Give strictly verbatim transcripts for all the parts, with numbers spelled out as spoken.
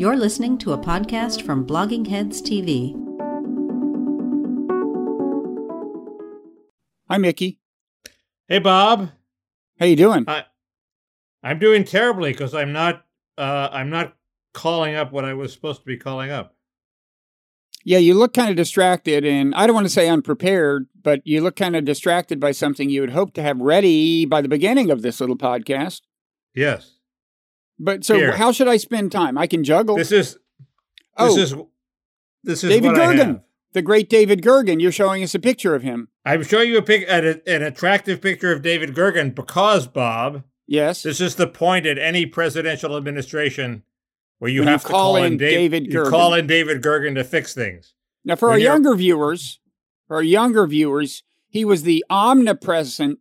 You're listening to a podcast from Blogging Heads T V. Hi, Mickey. Hey, Bob. How you doing? I, I'm doing terribly because I'm not. Uh, I'm not calling up what I was supposed to be calling up. Yeah, you look kind of distracted, and I don't want to say unprepared, but you look kind of distracted by something you would hope to have ready by the beginning of this little podcast. Yes. But so, Here. How should I spend time? I can juggle. This is. This oh, is. This is David what I Gergen, have. the great David Gergen. You're showing us a picture of him. I'm showing you a pic, an, an attractive picture of David Gergen because, Bob, Yes. this is the point at any presidential administration where you When have you to call call in in Dave, David you Gergen. call in David Gergen to fix things. Now, for When our you're- younger viewers, for our younger viewers, he was the omnipresent,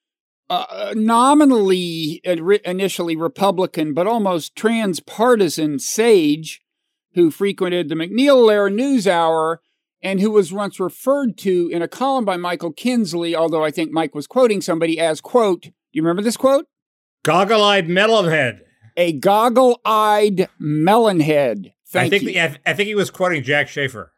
uh, nominally initially Republican, but almost transpartisan sage who frequented the MacNeil-Lehrer NewsHour and who was once referred to in a column by Michael Kinsley, although I think Mike was quoting somebody as, quote, do you remember this quote? Goggle-eyed melonhead. A goggle-eyed melonhead. Thank I think you. the, I, th- I think he was quoting Jack Schaefer.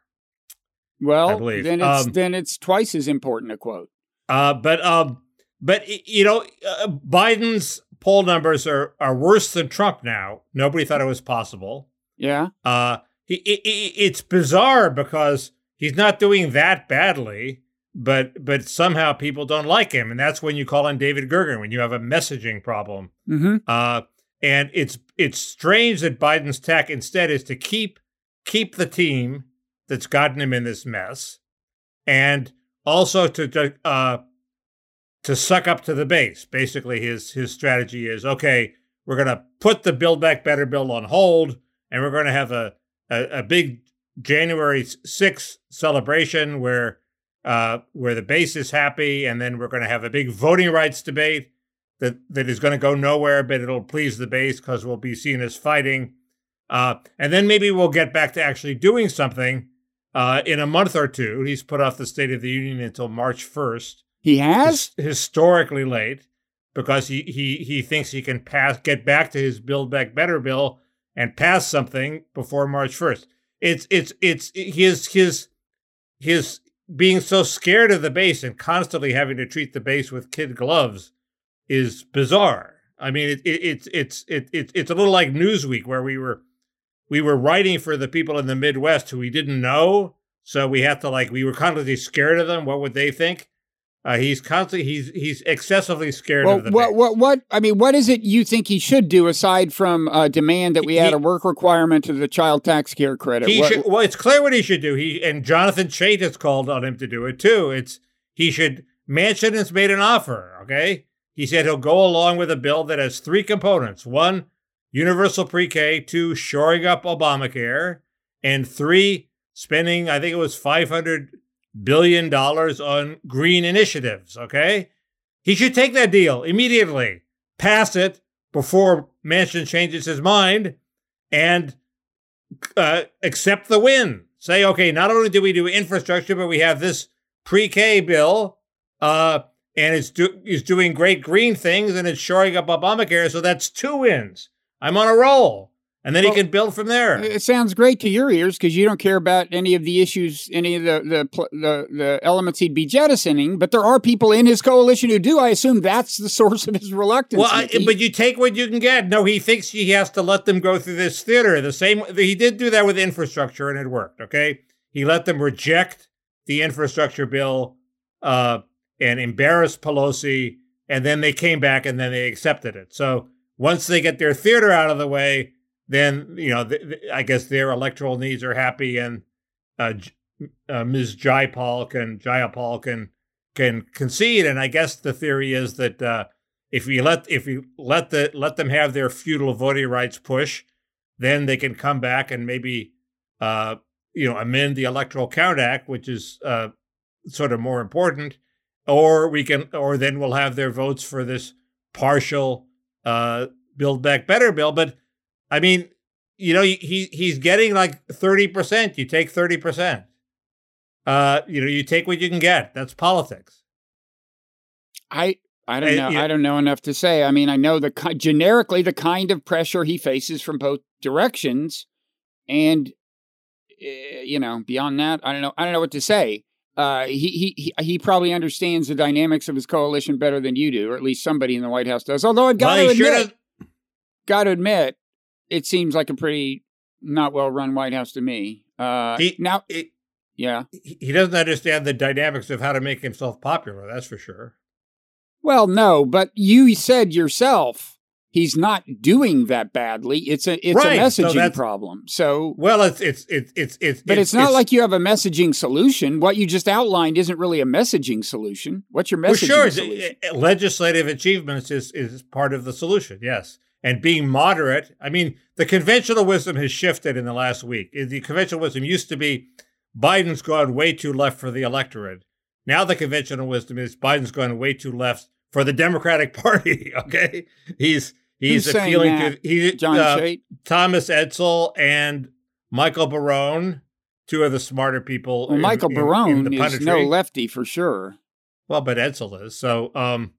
I well, believe. then it's Um, then it's twice as important a quote. Uh, but um, but y- you know, uh, Biden's poll numbers are are worse than Trump now. Nobody thought it was possible. Yeah. Uh, he, it, it, it's bizarre because he's not doing that badly, but but somehow people don't like him, and that's when you call in David Gergen when you have a messaging problem. Mm-hmm. Uh, and it's it's strange that Biden's tack instead is to keep keep the team that's gotten him in this mess, and also to to, uh, to suck up to the base. Basically, his his strategy is, okay, we're going to put the Build Back Better bill on hold, and we're going to have a, a, a big January sixth celebration where uh, where the base is happy, and then we're going to have a big voting rights debate that, that is going to go nowhere, but it'll please the base because we'll be seen as fighting. Uh, and then maybe we'll get back to actually doing something uh, in a month or two. He's put off the State of the Union until March first. He has? His, historically late, because he, he, he thinks he can pass, get back to his Build Back Better bill and pass something before March first. It's it's it's his his his being so scared of the base and constantly having to treat the base with kid gloves is bizarre. I mean, it, it, it's it's it, it it's a little like Newsweek, where we were we were writing for the people in the Midwest who we didn't know, so we had to like we were constantly scared of them. What would they think? Uh, he's constantly he's he's excessively scared Well, of the what, base. what, what, I mean, what is it you think he should do aside from uh, demand that we He- add a work requirement to the child tax care credit? He What- should, well, it's clear what he should do. He and Jonathan Chait has called on him to do it too. It's he should. Manchin has made an offer. Okay, he said he'll go along with a bill that has three components: one, universal pre-K; two, shoring up Obamacare; and three, spending I think it was five hundred billion dollars on green initiatives. Okay, he should take that deal immediately, pass it before Manchin changes his mind, and Uh, accept the win. Say, okay, not only do we do infrastructure, but we have this pre-K bill, uh, and it's, do- it's doing great green things, and it's shoring up Obamacare, so that's two wins. I'm on a roll. And then Well, he can build from there. It sounds great to your ears because you don't care about any of the issues, any of the, the pl- the the elements he'd be jettisoning. But there are people in his coalition who do. I assume that's the source of his reluctance. Well, I, Mickey. but you take what you can get. No, he thinks he has to let them go through this theater. The same, he did do that with infrastructure, and it worked. Okay, he let them reject the infrastructure bill uh, and embarrass Pelosi, and then they came back and then they accepted it. So once they get their theater out of the way, then you know, th- th- I guess their electoral needs are happy, and uh, J- uh, Miz Jayapal can Jayapal can can concede. And I guess the theory is that. Uh, If we let if we let the let them have their feudal voting rights push, then they can come back and maybe uh, you know amend the Electoral Count Act, which is uh, sort of more important, or we can or then we'll have their votes for this partial uh, Build Back Better bill. But I mean, you know, he he's getting like thirty percent. You take thirty percent. Uh, you know, you take what you can get. That's politics. I I don't Uh, know. yeah. I don't know enough to say. I mean, I know the ki- generically the kind of pressure he faces from both directions And, uh, you know, beyond that, I don't know. I don't know what to say. Uh, he, he, he probably understands the dynamics of his coalition better than you do, or at least somebody in the White House does. Although I've got well, to admit, sure got to admit, it seems like a pretty not well-run White House to me. Uh, he, now, it, yeah. He doesn't understand the dynamics of how to make himself popular, that's for sure. Well, no, but you said yourself he's not doing that badly. It's a it's right. a messaging so problem. So well, it's it's it's it's it's. But it's, it's not it's, like you have a messaging solution. What you just outlined isn't really a messaging solution. What's your messaging well, sure, solution? Legislative achievements is is part of the solution. Yes, and being moderate. I mean, the conventional wisdom has shifted in the last week. The conventional wisdom used to be Biden's gone way too left for the electorate. Now the conventional wisdom is Biden's gone way too left for the Democratic Party. Okay, he's he's Who's appealing saying that? to he, John uh, Chait? Thomas Edsall and Michael Barone, two of the smarter people. Well, in, Michael in, Barone in the is punditry. no lefty for sure. Well, but Edsall is. So um,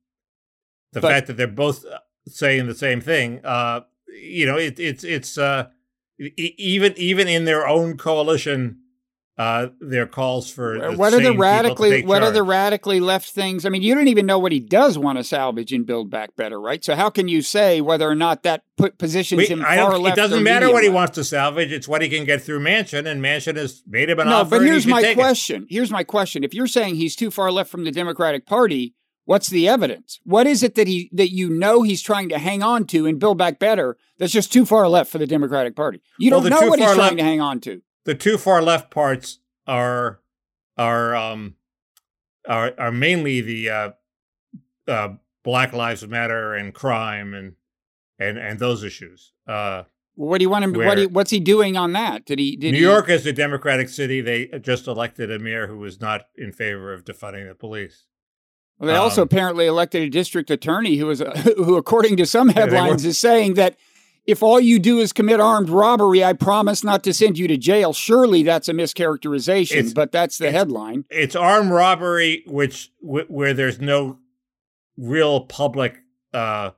the But- fact that they're both saying the same thing, uh, you know, it, it's it's uh, e- even even in their own coalition. Uh, their calls for the What are the sane people to radically take what are the charge. radically left things? I mean, you don't even know what he does want to salvage and build back better, right? So how can you say whether or not that put positions We- him I far don't, left? it doesn't or matter medium what he left? wants to salvage. It's what he can get through Manchin, and Manchin has made him an No, offer. but and he here's should my take it. question. Here's my question. If you're saying he's too far left from the Democratic Party, what's the evidence? What is it that he that you know he's trying to hang on to and build back better that's just too far left for the Democratic Party? You Well, don't the know too what he's far trying left- to hang on to. The two far left parts are are um are are mainly the uh, uh, Black Lives Matter and crime and and and those issues. Uh, What do you want him? Where- What do you, what's he doing on that? Did he? Did New he, York is a Democratic city. They just elected a mayor who was not in favor of defunding the police. Well, they also um, apparently elected a district attorney who is a, who, according to some they were- headlines, is saying that if all you do is commit armed robbery, I promise not to send you to jail. Surely that's a mischaracterization, It's- but that's the it's- headline. It's armed robbery, which wh- where there's no real public uh,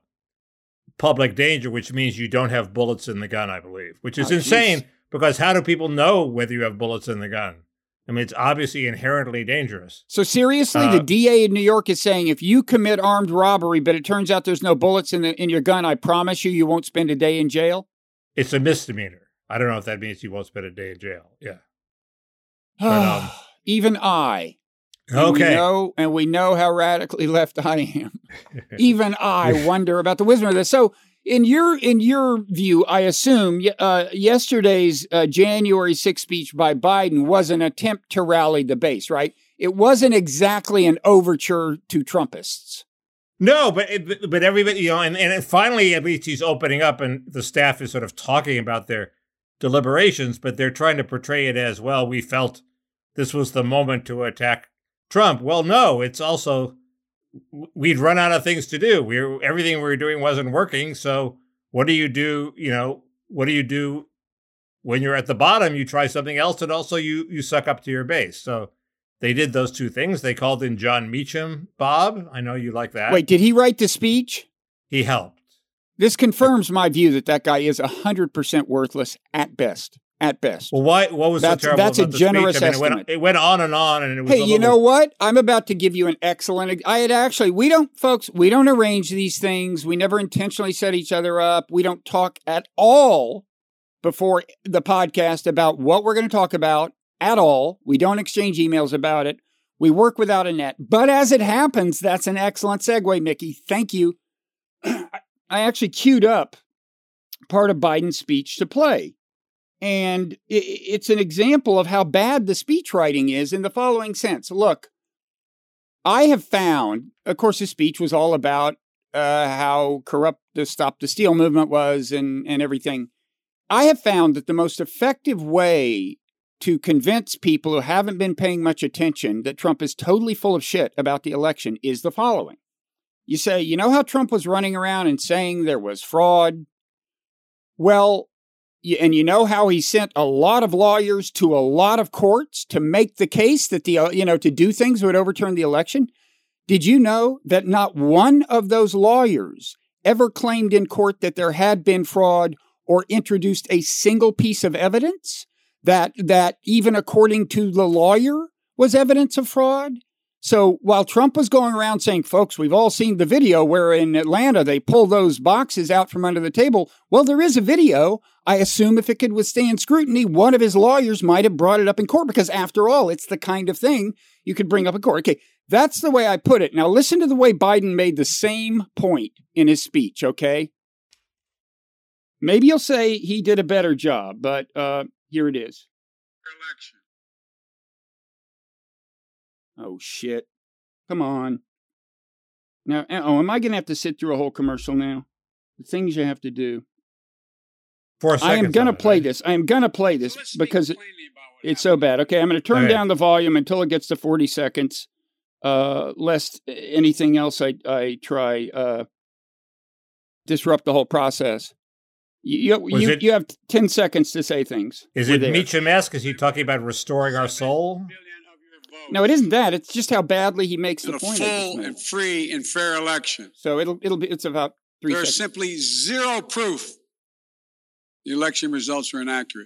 public danger, which means you don't have bullets in the gun. I believe, which is Oh, insane geez. because how do people know whether you have bullets in the gun? I mean, it's obviously inherently dangerous. So seriously, Uh, the D A in New York is saying if you commit armed robbery, but it turns out there's no bullets in the in your gun, I promise you, you won't spend a day in jail. It's a misdemeanor. I don't know if that means you won't spend a day in jail. Yeah. But, um, Even I. And Okay. We know, and we know how radically left I am. Even I wonder about the wisdom of this. So, in your in your view, I assume uh, yesterday's uh, January sixth speech by Biden was an attempt to rally the base, right? It wasn't exactly an overture to Trumpists. No, but it, but everybody, you know, and, and finally, at least he's opening up, and the staff is sort of talking about their deliberations, but they're trying to portray it as, well, we felt this was the moment to attack Trump. Well, no, it's also we'd run out of things to do. We were, everything we were doing wasn't working. So what do you do? You know, what do you do when you're at the bottom? You try something else, and also you you suck up to your base. So they did those two things. They called in John Meacham. Bob, I know you like that. Wait, did he write the speech? He helped. This confirms my view that that guy is one hundred percent worthless at best. At best. Well, why? What was That's- so terrible that's a about the generous speech? I mean, it went, estimate. it went on and on, and it was. Hey, a you little- know what? I'm about to give you an excellent. I had actually, we don't, folks, we don't arrange these things. We never intentionally set each other up. We don't talk at all before the podcast about what we're going to talk about at all. We don't exchange emails about it. We work without a net. But as it happens, that's an excellent segue, Mickey. Thank you. I actually queued up part of Biden's speech to play. And it's an example of how bad the speech writing is in the following sense. Look, I have found, of course, his speech was all about uh, how corrupt the Stop the Steal movement was and, and everything. I have found that the most effective way to convince people who haven't been paying much attention that Trump is totally full of shit about the election is the following. You say, you know how Trump was running around and saying there was fraud? Well, and you know how he sent a lot of lawyers to a lot of courts to make the case that the, you know, to do things that would overturn the election? Did you know that not one of those lawyers ever claimed in court that there had been fraud or introduced a single piece of evidence that that even according to the lawyer was evidence of fraud. So while Trump was going around saying, folks, we've all seen the video where in Atlanta they pull those boxes out from under the table. Well, there is a video. I assume if it could withstand scrutiny, one of his lawyers might have brought it up in court because after all, it's the kind of thing you could bring up in court. Okay, that's the way I put it. Now listen to the way Biden made the same point in his speech, okay? Maybe you'll say he did a better job, but uh, here it is. Election. Oh, shit. Come on. Now, oh, am I going to have to sit through a whole commercial now? The things you have to do. Four seconds. I am going to play right? this. I am going to play this So because it, it's so bad. Okay, I'm going to turn Okay. down the volume until it gets to forty seconds, uh, lest anything else I, I try uh, disrupt the whole process. You, you, you, it- you have ten seconds to say things. Is We're it there. Meet Your Mask? Is he talking about restoring our soul? No, it isn't that. It's just how badly he makes In the a point. I just full made. and free and fair election. So it'll it'll be it's about three There is seconds. simply zero proof the election results are inaccurate.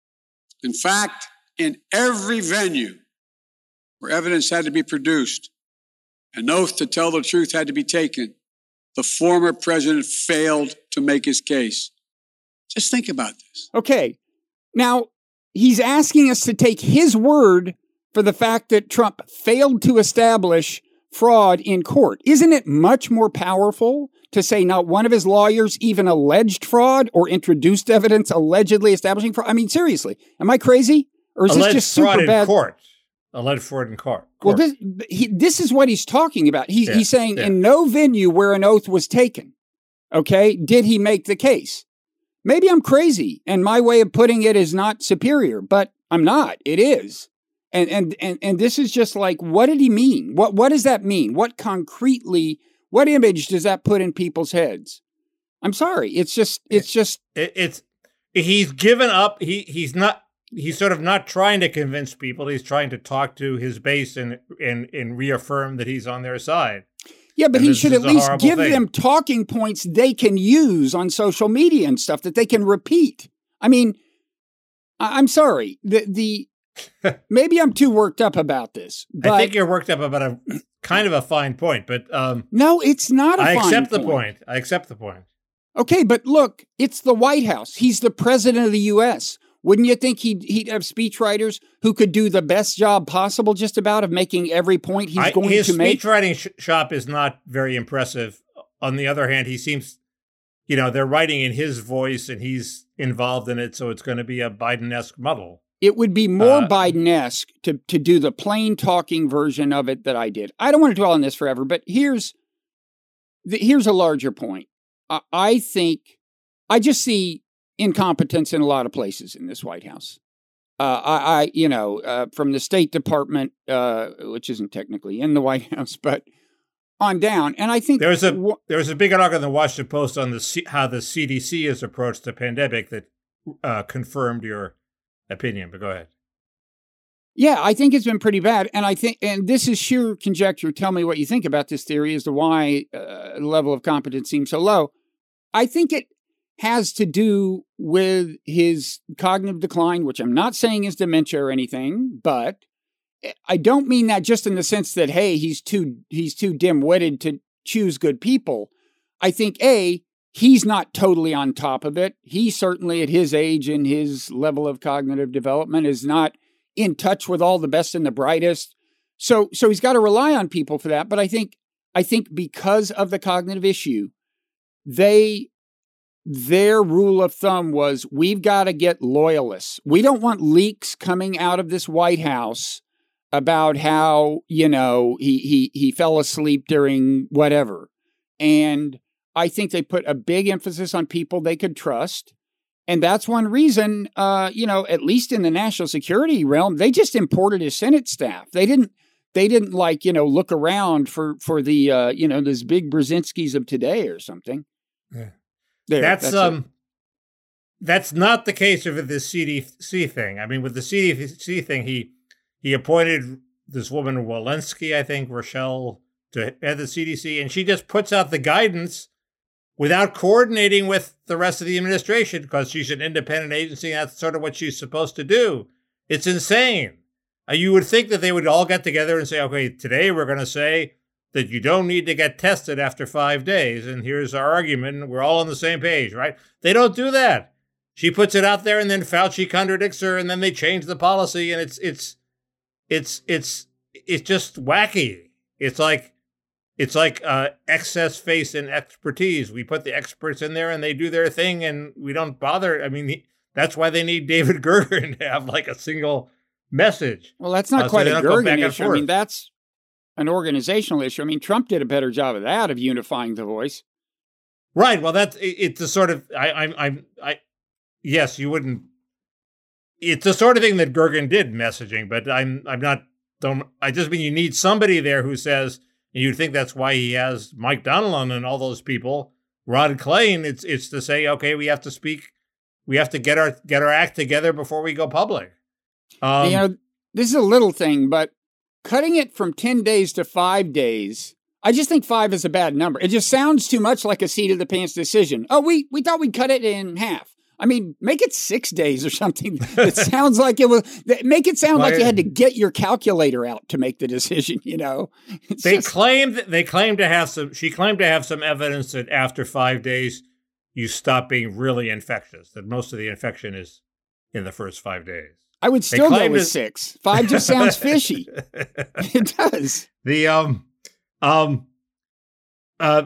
In fact, in every venue where evidence had to be produced, an oath to tell the truth had to be taken, the former president failed to make his case. Just think about this. Okay. Now, he's asking us to take his word for the fact that Trump failed to establish fraud in court. Isn't it much more powerful to say not one of his lawyers even alleged fraud or introduced evidence allegedly establishing fraud? I mean, seriously, am I crazy? Or is Alleged this just super fraud in bad? court. Alleged fraud in court. Well, court. this, he, this is what he's talking about. He's, Yeah, he's saying yeah. in no venue where an oath was taken, okay, did he make the case? Maybe I'm crazy and my way of putting it is not superior, but I'm not. It is. And, and, and, and this is just like, what did he mean? What, what does that mean? What concretely, what image does that put in people's heads? I'm sorry. It's just, it's just, It, it's he's given up. He he's not. He's sort of not trying to convince people. He's trying to talk to his base and and and reaffirm that he's on their side. yeah, but And he this should is at a least horrible give thing. them talking points they can use on social media and stuff that they can repeat. I mean, I- I'm sorry. The, the, maybe I'm too worked up about this, but I think you're worked up about a kind of a fine point, but um, no, it's not a I fine accept the point. point. I accept the point. Okay, but look, it's the White House. He's the president of the U S. Wouldn't you think he'd, he'd have speechwriters who could do the best job possible just about of making every point he's I, going his to make? speech writing sh- shop is not very impressive. On the other hand, he seems, you know, they're writing in his voice and he's involved in it, so it's going to be a Biden-esque muddle. It would be more Uh, Biden-esque to, to do the plain talking version of it that I did. I don't want to dwell on this forever, but here's the, here's a larger point. I, I think I just see incompetence in a lot of places in this White House. Uh, I, I, you know, uh, from the State Department, uh, which isn't technically in the White House, but on down. And I think There was a wh- there was a big article in the Washington Post on the C- how the C D C has approached the pandemic that uh, confirmed your opinion. But go ahead. Yeah, I think it's been pretty bad. And I think, and this is sheer conjecture. Tell me what you think about this theory as to why uh, the level of competence seems so low. I think it has to do with his cognitive decline, which I'm not saying is dementia or anything, but I don't mean that just in the sense that, hey, he's too, he's too dim-witted to choose good people. I think, A, he's not totally on top of it. He certainly at his age and his level of cognitive development is not in touch with all the best and the brightest. So, so he's got to rely on people for that. But I think, I think because of the cognitive issue, they, their rule of thumb was we've got to get loyalists. We don't want leaks coming out of this White House about how, you know, he, he, he fell asleep during whatever. And I think they put a big emphasis on people they could trust. And that's one reason, uh, you know, at least in the national security realm, they just imported his Senate staff. They didn't, they didn't like, you know, look around for, for the, uh, you know, those big Brzezinskis of today or something. Yeah. There, That's, that's it. um, that's not the case with the C D C thing. I mean, with the C D C thing, he he appointed this woman Walensky, I think, Rochelle, to head the C D C, and she just puts out the guidance without coordinating with the rest of the administration, because she's an independent agency. And that's sort of what she's supposed to do. It's insane. Uh, you would think that they would all get together and say, okay, today we're going to say that you don't need to get tested after five days. And here's our argument. We're all on the same page, right? They don't do that. She puts it out there and then Fauci contradicts her and then they change the policy. And it's, it's, it's, it's, it's just wacky. It's like, it's like uh, excess faith and expertise. We put the experts in there and they do their thing and we don't bother. I mean, that's why they need David Gergen to have like a single message. Well, that's not uh, quite so a Gergen issue. I mean, that's an organizational issue. I mean, Trump did a better job of that, of unifying the voice. Right. Well, that's, it, it's a sort of, I, I'm, I'm, I, yes, you wouldn't, it's the sort of thing that Gergen did messaging, but I'm, I'm not, don't, I just mean you need somebody there who says, and you'd think that's why he has Mike Donilon and all those people, Rod Klain. It's, it's to say, okay, we have to speak, we have to get our, get our act together before we go public. Um, you know, this is a little thing, but cutting it from ten days to five days, I just think five is a bad number. It just sounds too much like a seat of the pants decision. Oh, we, we thought we'd cut it in half. I mean, make it six days or something. It sounds like it was, make it sound like you had to get your calculator out to make the decision, you know? It's they just, claimed, they claimed to have some, she claimed to have some evidence that after five days, you stop being really infectious, that most of the infection is in the first five days. I would still go with to, six. Five just sounds fishy. It does. The, um, um, uh,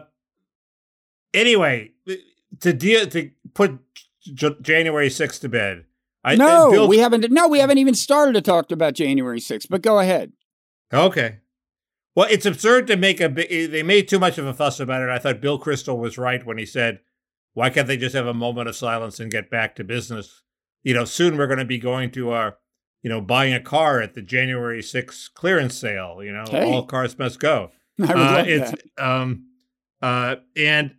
anyway, to deal, to put J- January sixth to bed. I, no, Bill, we haven't. No, we haven't even started to talk about January sixth, but go ahead. Okay. Well, it's absurd to make a big, they made too much of a fuss about it. I thought Bill Kristol was right when he said, why can't they just have a moment of silence and get back to business? You know, soon we're going to be going to our, you know, buying a car at the January sixth clearance sale. You know, hey. all cars must go. I would uh, love it's, that. Um, uh, and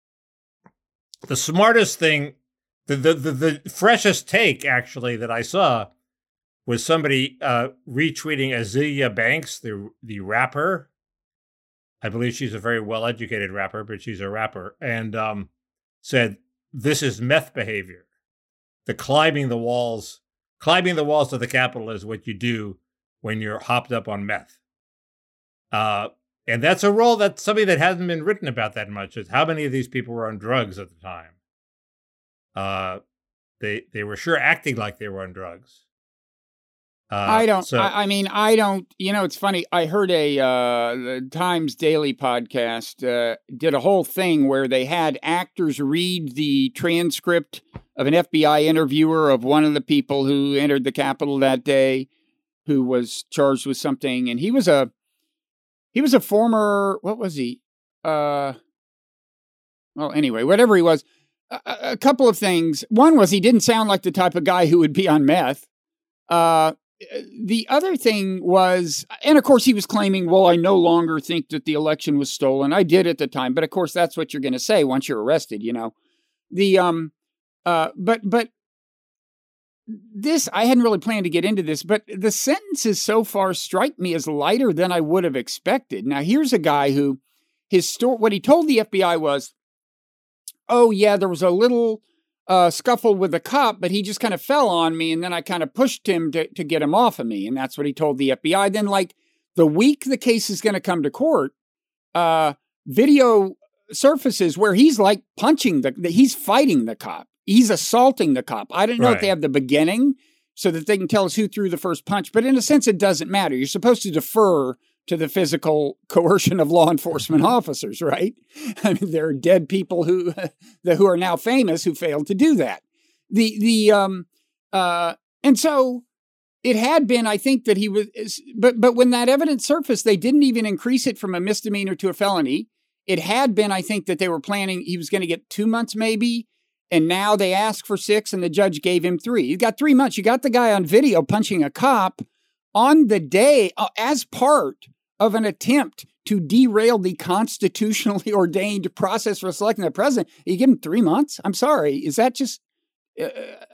the smartest thing, the, the, the, the freshest take, actually, that I saw was somebody uh, retweeting Azealia Banks, the the rapper. I believe she's a very well-educated rapper, but she's a rapper. And um, said, this is meth behavior. The climbing the walls, climbing the walls of the Capitol is what you do when you're hopped up on meth. Uh, and that's a role that's something that hasn't been written about that much, is how many of these people were on drugs at the time. Uh, they they were sure acting like they were on drugs. Uh, I don't, so, I, I mean, I don't, you know, it's funny. I heard a, uh, the Times Daily podcast, uh, did a whole thing where they had actors read the transcript of an F B I interviewer of one of the people who entered the Capitol that day, who was charged with something. And he was a, he was a former, what was he? Uh, well, anyway, whatever he was, a, a couple of things. One was he didn't sound like the type of guy who would be on meth. Uh, The other thing was, and of course he was claiming, well, I no longer think that the election was stolen. I did at the time, but of course that's what you're going to say once you're arrested, you know. The um, uh, but but this, I hadn't really planned to get into this, but the sentences so far strike me as lighter than I would have expected. Now here's a guy who, his story, what he told the F B I was, oh yeah, there was a little Uh, scuffle with a cop, but he just kind of fell on me, and then I kind of pushed him to, to get him off of me, and that's what he told the F B I. Then, like, the week the case is going to come to court, uh, video surfaces where he's, like, punching the, the, he's fighting the cop. He's assaulting the cop. I don't know right. if they have the beginning so that they can tell us who threw the first punch, but in a sense, it doesn't matter. You're supposed to defer to the physical coercion of law enforcement officers, right? I mean, there are dead people who who are now famous who failed to do that. The the um uh and so it had been, I think that he was, but but when that evidence surfaced, they didn't even increase it from a misdemeanor to a felony. It had been, I think, that they were planning he was going to get two months maybe, and now they asked for six, and the judge gave him three. You got three months. You got the guy on video punching a cop on the day uh, as part of an attempt to derail the constitutionally ordained process for selecting the president. You give him three months? I'm sorry. Is that just, uh,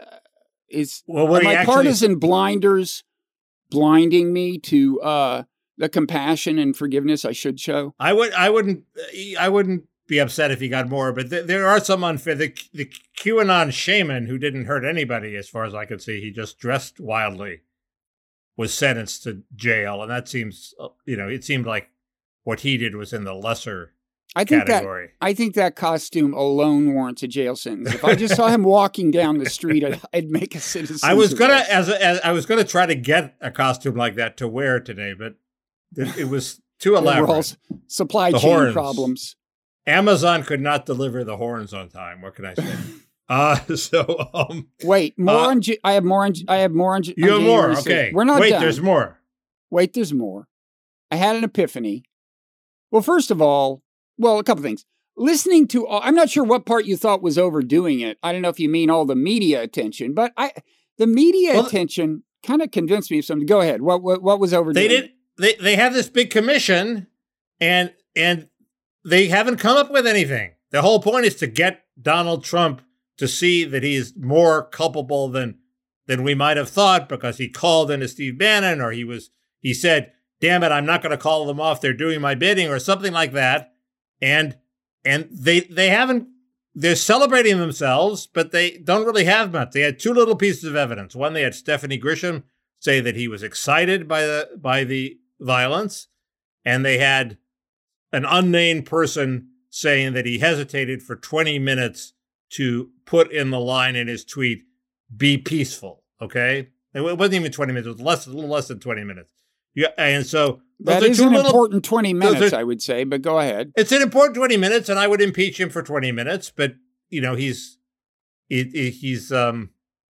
is well, what my actually, partisan blinders blinding me to uh, the compassion and forgiveness I should show? I would, I wouldn't, I wouldn't be upset if he got more, but th- there are some unfair. The, the QAnon shaman who didn't hurt anybody, as far as I could see, he just dressed wildly, was sentenced to jail, and that seems, you know, it seemed like what he did was in the lesser I think category. That, I think that costume alone warrants a jail sentence. If I just saw him walking down the street, I'd, I'd make a citizen. I was gonna, as, a, as I was gonna try to get a costume like that to wear today, but it, it was too elaborate. Supply the chain horns. problems. Amazon could not deliver the horns on time. What can I say? uh so um wait, more uh, on. G- I have more on. G- I have more on. G- you on have more. January Okay, sixth. We're not Wait, done. there's more. Wait, there's more. I had an epiphany. Well, first of all, well, a couple things. Listening to, all, I'm not sure what part you thought was overdoing it. I don't know if you mean all the media attention, but I, the media well, attention kind of convinced me of something. Go ahead. What what, what was overdoing? They did. They they have this big commission, and and they haven't come up with anything. The whole point is to get Donald Trump to see that he is more culpable than than we might have thought, because he called into Steve Bannon, or he was he said, "Damn it, I'm not going to call them off. They're doing my bidding," or something like that. And and they they haven't. They're celebrating themselves, but they don't really have much. They had two little pieces of evidence. One, they had Stephanie Grisham say that he was excited by the by the violence, and they had an unnamed person saying that he hesitated for twenty minutes to put in the line in his tweet, "Be peaceful." Okay, it wasn't even twenty minutes; it was less, a little less than twenty minutes. Yeah, and so that is an little, important twenty minutes, are, I would say. But go ahead. It's an important twenty minutes, and I would impeach him for twenty minutes. But you know, he's he, he's um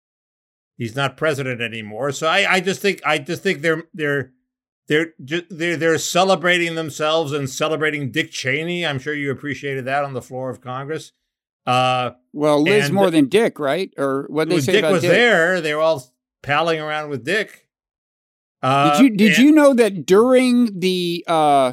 he's not president anymore. So I, I just think I just think they're they're they're they're they're celebrating themselves and celebrating Dick Cheney. I'm sure you appreciated that on the floor of Congress. Uh, well, Liz and, more than Dick, right? Or what they say Dick about was Dick? there. They were all palling around with Dick. Uh, did you did and, you know that during the uh,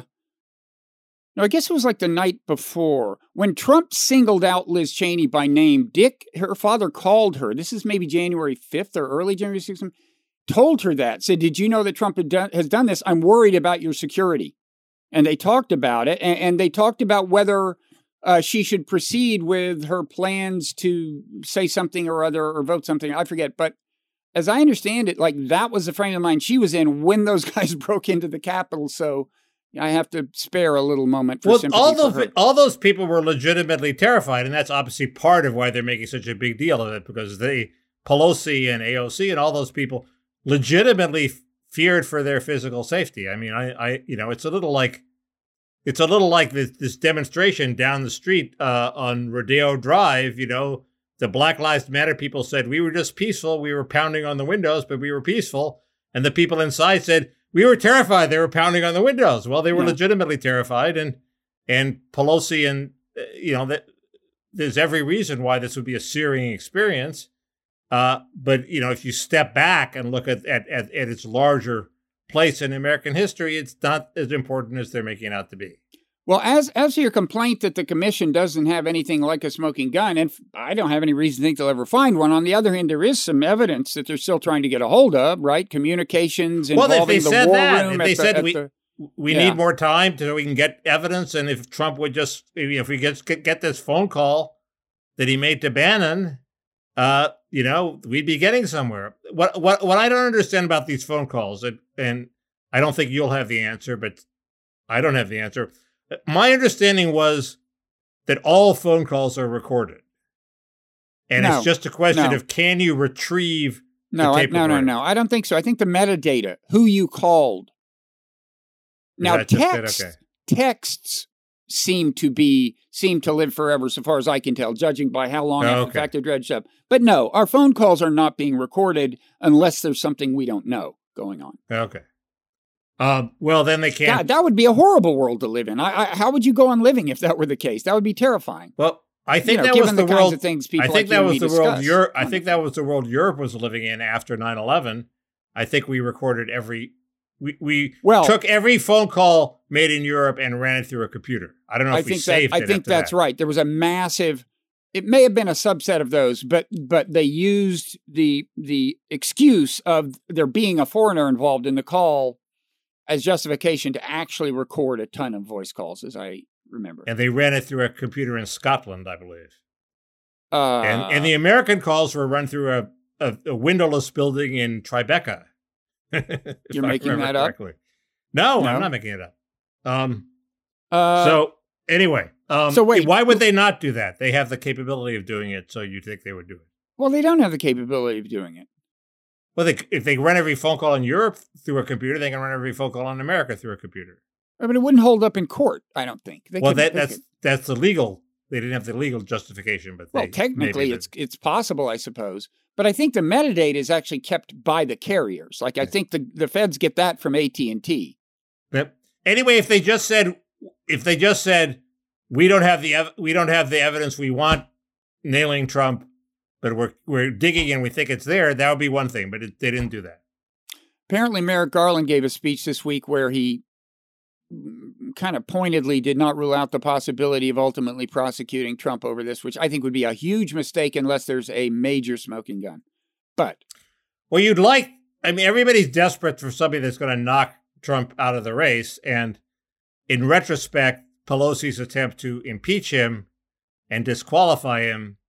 no, I guess it was like the night before when Trump singled out Liz Cheney by name, Dick, her father, called her. This is maybe January fifth or early January sixth. Told her that, said, "Did you know that Trump had done, has done this? I'm worried about your security." And they talked about it, and, and they talked about whether uh, she should proceed with her plans to say something or other or vote something. I forget, but as I understand it, like that was the frame of mind she was in when those guys broke into the Capitol. So I have to spare a little moment for well, sympathy all for those her. all those people were legitimately terrified, and that's obviously part of why they're making such a big deal of it, because they Pelosi and A O C and all those people legitimately feared for their physical safety. I mean, I, I you know, it's a little like it's a little like this, this demonstration down the street uh, on Rodeo Drive. You know, the Black Lives Matter people said, "We were just peaceful. We were pounding on the windows, but we were peaceful." And the people inside said, "We were terrified. They were pounding on the windows." Well, they were yeah. legitimately terrified. And and Pelosi and, uh, you know, that there's every reason why this would be a searing experience. Uh, but, you know, if you step back and look at, at, at, at its larger place in American history, it's not as important as they're making it out to be. Well, as as to your complaint that the commission doesn't have anything like a smoking gun, and I don't have any reason to think they'll ever find one. On the other hand, there is some evidence that they're still trying to get a hold of, right? Communications involving well, if they the said war that, room. If they at said the, we the, we yeah. need more time so we can get evidence, and if Trump would just, if we get get this phone call that he made to Bannon, uh, you know, we'd be getting somewhere. What what what I don't understand about these phone calls, and, and I don't think you'll have the answer, but I don't have the answer. My understanding was that all phone calls are recorded, and no, it's just a question no. of can you retrieve no, the tape I, no, no, no. I don't think so. I think the metadata, who you called. Now, text, okay. texts seem to be seem to live forever, so far as I can tell, judging by how long oh, after okay. the fact they're dredged up. But no, our phone calls are not being recorded unless there's something we don't know going on. Okay. Um, well, then they can't. God, that would be a horrible world to live in. I, I, how would you go on living if that were the case? That would be terrifying. Well, I think you know, that given was the, the world. Kinds of things people I think like that was the world. discuss. Europe. I think that was the world Europe was living in after nine eleven. I think we recorded every. We we well, took every phone call made in Europe and ran it through a computer. I don't know if I we think saved that, it. I think that's that. right. There was a massive. It may have been a subset of those, but but they used the the excuse of there being a foreigner involved in the call as justification to actually record a ton of voice calls, as I remember. And they ran it through a computer in Scotland, I believe. Uh, and, and the American calls were run through a, a, a windowless building in Tribeca. You're making that up? Correctly. No, No? I'm not making it up. Um, uh, so anyway, um, So wait. why would they not do that? They have the capability of doing it, so you think they would do it? well, they don't have the capability of doing it. Well, they, if they run every phone call in Europe through a computer, they can run every phone call in America through a computer. But it wouldn't hold up in court, I don't think. They well, could- that, they that's could- that's the legal. They didn't have the legal justification, but well, they, technically, maybe it's it's possible, I suppose. But I think the metadata is actually kept by the carriers. Like I think the, the feds get that from A T and T. But anyway, if they just said, if they just said, we don't have the ev- we don't have the evidence we want nailing Trump, but we're we're digging and we think it's there, that would be one thing. But it, they didn't do that. Apparently, Merrick Garland gave a speech this week where he kind of pointedly did not rule out the possibility of ultimately prosecuting Trump over this, which I think would be a huge mistake unless there's a major smoking gun. But Well, you'd like, I mean, everybody's desperate for somebody that's going to knock Trump out of the race. And in retrospect, Pelosi's attempt to impeach him and disqualify him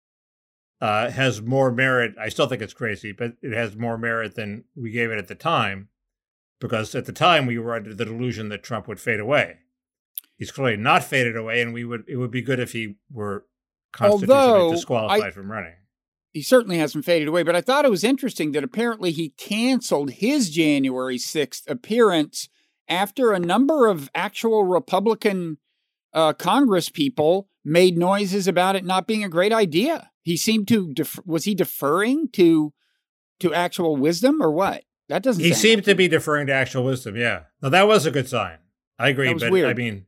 uh, has more merit. I still think it's crazy, but it has more merit than we gave it at the time. Because at the time we were under the delusion that Trump would fade away. He's clearly not faded away, and we would it would be good if he were constitutionally Although disqualified I, from running. He certainly hasn't faded away, but I thought it was interesting that apparently he canceled his January sixth appearance after a number of actual Republican uh, Congress people made noises about it not being a great idea. He seemed to def- was he deferring to to actual wisdom or what? That doesn't. He sound seemed like to it. be deferring to actual wisdom. Yeah, no, that was a good sign. I agree, That was but weird. I mean,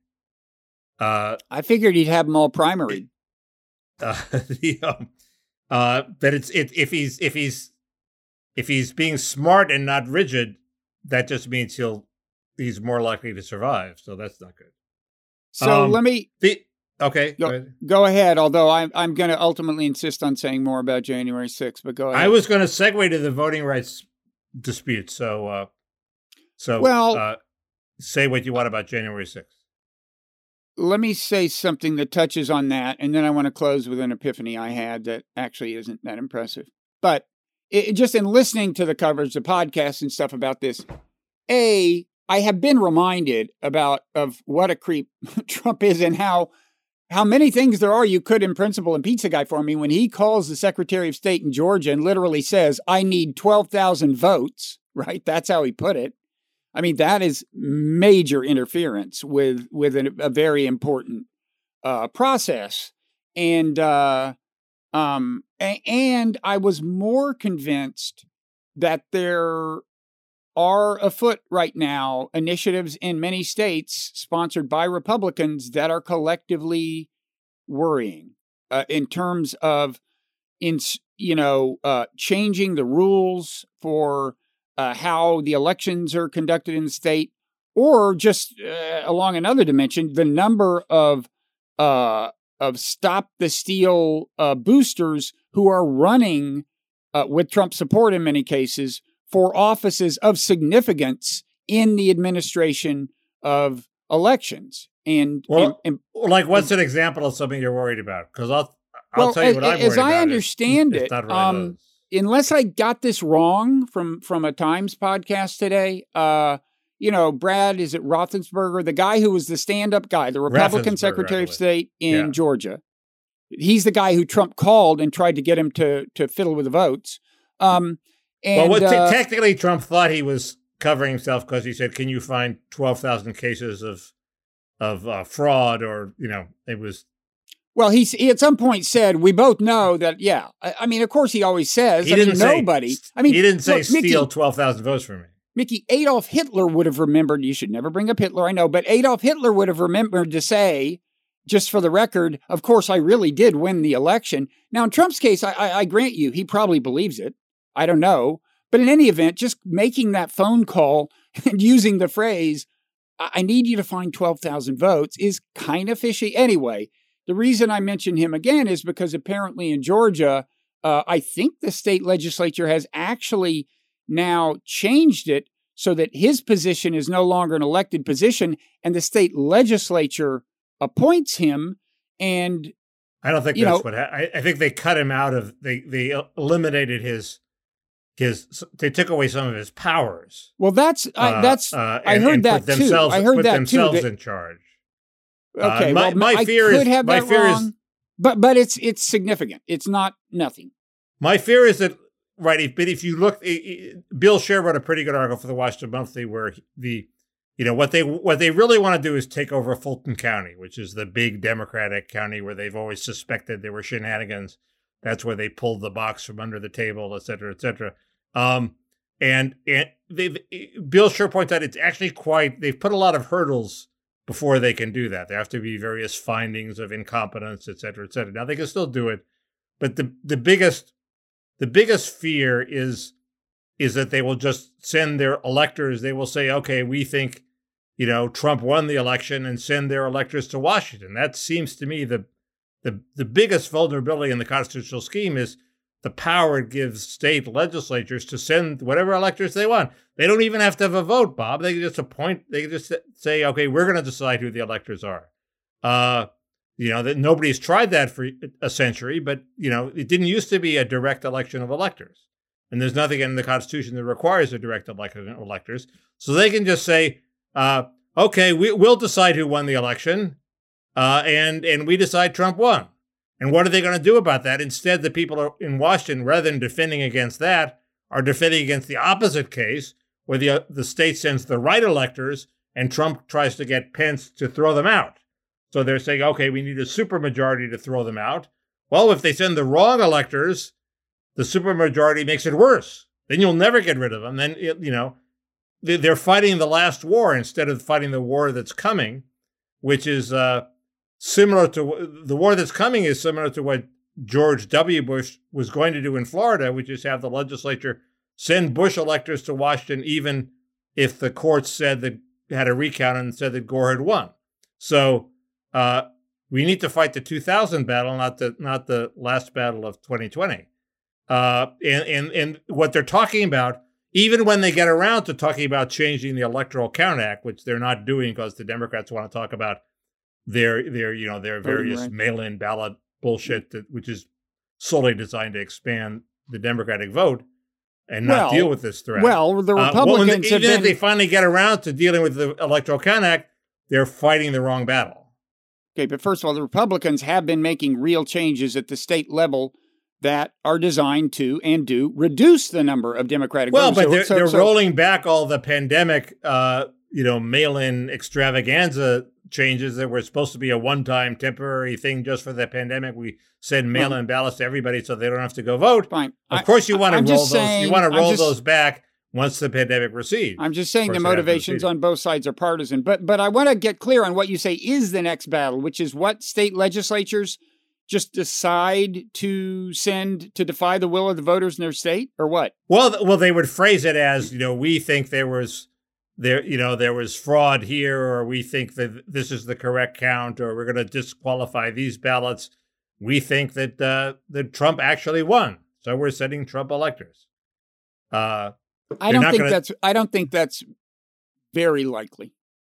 uh, I figured he'd have them all primary. uh, the, um, uh, but it's it, if he's if he's if he's being smart and not rigid, that just means he'll he's more likely to survive. So that's not good. So Um, let me The okay, go go, ahead. go ahead. Although I'm I'm going to ultimately insist on saying more about January sixth, but go ahead. I was going to segue to the voting rights dispute. So, uh, so Well- uh, say what you want about January sixth. Let me say something that touches on that, and then I want to close with an epiphany I had that actually isn't that impressive. But it, just in listening to the coverage, the podcasts and stuff about this, A, I have been reminded about of what a creep Trump is and how how many things there are you could in principle impeach the guy for. I mean, when he calls the Secretary of State in Georgia and literally says, I need twelve thousand votes, right? That's how he put it. I mean, that is major interference with with a, a very important uh, process. And uh, um, a- and I was more convinced that there are afoot right now initiatives in many states sponsored by Republicans that are collectively worrying uh, in terms of, in you know, uh, changing the rules for uh, how the elections are conducted in the state, or just uh, along another dimension, the number of uh, of stop the steal uh, boosters who are running uh, with Trump support in many cases for offices of significance in the administration of elections. And, Well, and, Well, like, what's an example of something you're worried about? Because I'll, I'll Well, tell you what as- I'm worried as I about. understand It's- it, it's not really um, those. unless I got this wrong from, from a Times podcast today, uh, you know, Brad, is it Roethlisberger, the guy who was the stand-up guy, the Republican Raffensperger, Secretary I of believe. State in Yeah. Georgia. He's the guy who Trump called and tried to get him to to fiddle with the votes. Um, and well, what te- uh, technically Trump thought he was covering himself because he said, "Can you find twelve thousand cases of of uh, fraud?" Or you know, it was well, he's, he at some point said, "We both know that." Yeah, I, I mean, of course, he always says. he I mean, didn't say nobody. I mean, he didn't say look, Mickey- steal twelve thousand votes from me. Mickey, Adolf Hitler would have remembered, you should never bring up Hitler, I know, but Adolf Hitler would have remembered to say, just for the record, of course, I really did win the election. Now, in Trump's case, I, I, I grant you, he probably believes it. I don't know. But in any event, just making that phone call and using the phrase, I, I need you to find twelve thousand votes is kind of fishy. Anyway, the reason I mention him again is because apparently in Georgia, uh, I think the state legislature has actually now changed it so that his position is no longer an elected position, and the state legislature appoints him. And I don't think you that's know, what ha- I, I think they cut him out of. They they eliminated his his. They took away some of his powers. Well, that's I, Uh, that's uh, I and- heard and that put themselves, too. I heard put that too. themselves that- in charge. Okay, Uh, my- well, my I fear could is- have my that fear is- wrong, but but it's it's significant. It's not nothing. My fear is that right. If, but if you look, it, it, Bill Scher wrote a pretty good article for the Washington Monthly where the you know what they what they really want to do is take over Fulton County, which is the big Democratic county where they've always suspected there were shenanigans. That's where they pulled the box from under the table, et cetera, et cetera. Um, and and they Bill Scher points out it's actually quite. They've put a lot of hurdles before they can do that. There have to be various findings of incompetence, et cetera, et cetera. Now they can still do it, but the the biggest the biggest fear is is that they will just send their electors. They will say, okay, we think, you know, Trump won the election, and send their electors to Washington. That seems to me the the the biggest vulnerability in the constitutional scheme is the power it gives state legislatures to send whatever electors they want. They don't even have to have a vote, Bob. They can just appoint, they can just say, okay, we're going to decide who the electors are. Uh, you know, that nobody's tried that for a century, but, you know, it didn't used to be a direct election of electors. And there's nothing in the Constitution that requires a direct election of electors. So they can just say, uh, okay, we, we'll decide who won the election, uh, and, and we decide Trump won. And what are they going to do about that? Instead, the people in Washington, rather than defending against that, are defending against the opposite case, where the, uh, the state sends the right electors and Trump tries to get Pence to throw them out. So they're saying, okay, we need a supermajority to throw them out. Well, if they send the wrong electors, the supermajority makes it worse. Then you'll never get rid of them. Then, you know, they're fighting the last war instead of fighting the war that's coming, which is uh, similar to the war that's coming is similar to what George W. Bush was going to do in Florida, which is have the legislature send Bush electors to Washington, even if the courts said that had a recount and said that Gore had won. So uh, we need to fight the two thousand battle, not the not the last battle of twenty twenty. Uh, and, and and what they're talking about, even when they get around to talking about changing the Electoral Count Act, which they're not doing because the Democrats want to talk about their their you know their various right. mail-in ballot bullshit, that, which is solely designed to expand the Democratic vote and not Well, deal with this threat. Well, the Uh, well, Republicans when they- have even been, if they finally get around to dealing with the Electoral Count Act, they're fighting the wrong battle. okay, but first of all, the Republicans have been making real changes at the state level that are designed to and do reduce the number of Democratic Well, voters. but they're, So- they're so- rolling back all the pandemic, uh, you know, mail-in extravaganza changes that were supposed to be a one-time temporary thing just for the pandemic. We send mail-in ballots to everybody so they don't have to go vote. Fine. Of I- course, you want to I'm roll just those. saying- you want to I'm roll just- those back once the pandemic recedes. I'm just saying Of the course, it hasn't motivations receded. on both sides are partisan. But but I want to get clear on what you say is the next battle, which is what state legislatures just decide to send to defy the will of the voters in their state, or what? Well, th- well, they would phrase it as, you know, we think there was there, you know, there was fraud here, or we think that this is the correct count, or we're going to disqualify these ballots. We think that uh, that Trump actually won, so we're sending Trump electors. Uh, I You're don't not think gonna- that's I don't think that's very likely.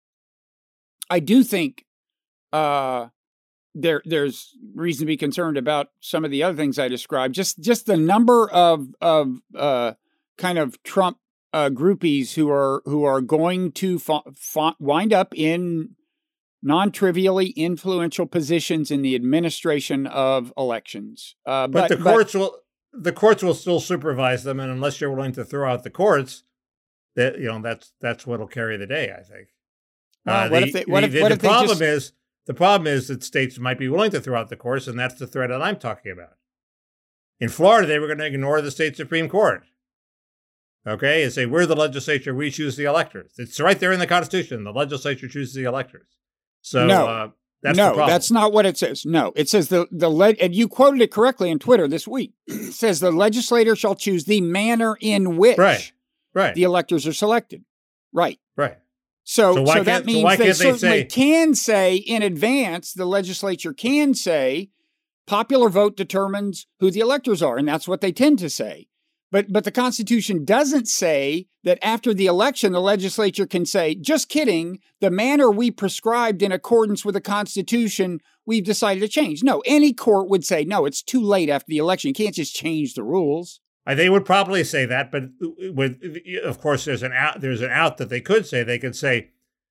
I do think uh, there there's reason to be concerned about some of the other things I described. Just just the number of of uh, kind of Trump uh, groupies who are who are going to fa- fa- wind up in non-trivially influential positions in the administration of elections. Uh, but, but the courts will the courts will still supervise them, and unless you're willing to throw out the courts, that you know that's that's what'll carry the day, I think. Well, Uh, what the, if they- what the- if- the- what the if they problem just- is the problem is that states might be willing to throw out the courts, and that's the threat that I'm talking about. In Florida, they were going to ignore the state Supreme Court. Okay, and say we're the legislature, we choose the electors. It's right there in the Constitution. The legislature chooses the electors. So No. uh, that's no, the problem. that's not what it says. No, it says the the le- and you quoted it correctly on Twitter this week. It says the legislator shall choose the manner in which right, right, the electors are selected. Right. right. So, So so, why that can't- so means why they can't they certainly say- can say in advance, the legislature can say popular vote determines who the electors are, and that's what they tend to say. But but the Constitution doesn't say that after the election, the legislature can say, just kidding, the manner we prescribed in accordance with the Constitution, we've decided to change. No, any court would say, no, it's too late after the election. You can't just change the rules. They would probably say that, but with, of course, there's an out. There's an out that they could say. They could say,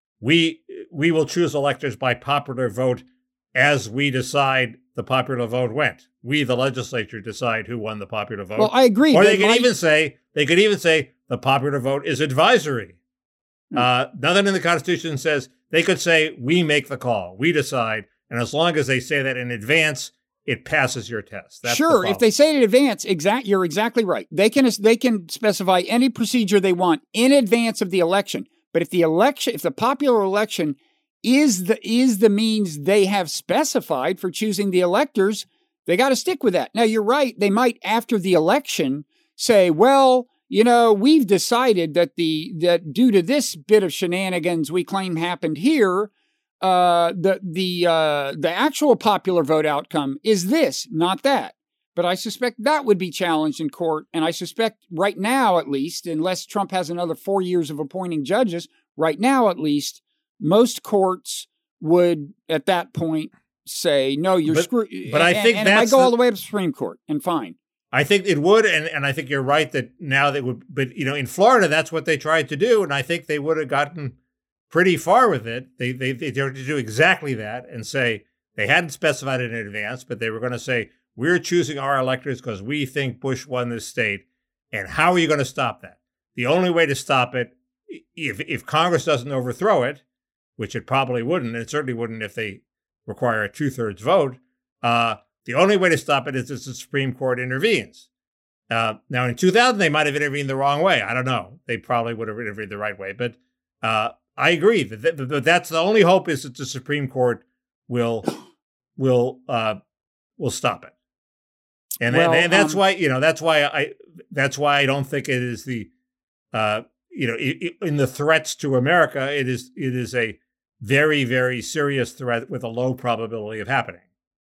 we we will choose electors by popular vote as we decide the popular vote went. We, the legislature, decide who won the popular vote. Well, I agree. Or they could might... even say they could even say the popular vote is advisory. Hmm. Uh, nothing in the Constitution says they could say we make the call, we decide, and as long as they say that in advance, it passes your test. That's sure, if they say it in advance, exact, you're exactly right. They can they can specify any procedure they want in advance of the election. But if the election, if the popular election is the is the means they have specified for choosing the electors, they got to stick with that. Now, you're right. They might, after the election, say, well, you know, we've decided that the that due to this bit of shenanigans we claim happened here, uh, the the uh, the actual popular vote outcome is this, not that. But I suspect that would be challenged in court. And I suspect right now, at least, unless Trump has another four years of appointing judges, right now, at least, most courts would, at that point, say, no, you're but, screwed. But I and, think and that's it might go the, all the way up to the Supreme Court and fine. I think it would, and, and I think you're right that now they would, but you know, in Florida, that's what they tried to do, and I think they would have gotten pretty far with it. They they they tried to do exactly that and say they hadn't specified it in advance, but they were going to say we're choosing our electors because we think Bush won this state, and how are you going to stop that? The only way to stop it, if if Congress doesn't overthrow it, which it probably wouldn't, and it certainly wouldn't if they require a two-thirds vote, uh, the only way to stop it is if the Supreme Court intervenes. Uh, now, in two thousand, they might have intervened the wrong way. I don't know. They probably would have intervened the right way. But uh, I agree that, that, that that's the only hope is that the Supreme Court will will uh, will stop it. And, well, and, and that's um, why you know that's why I that's why I don't think it is the uh, you know it, it, in the threats to America. It is it is a very, very serious threat with a low probability of happening.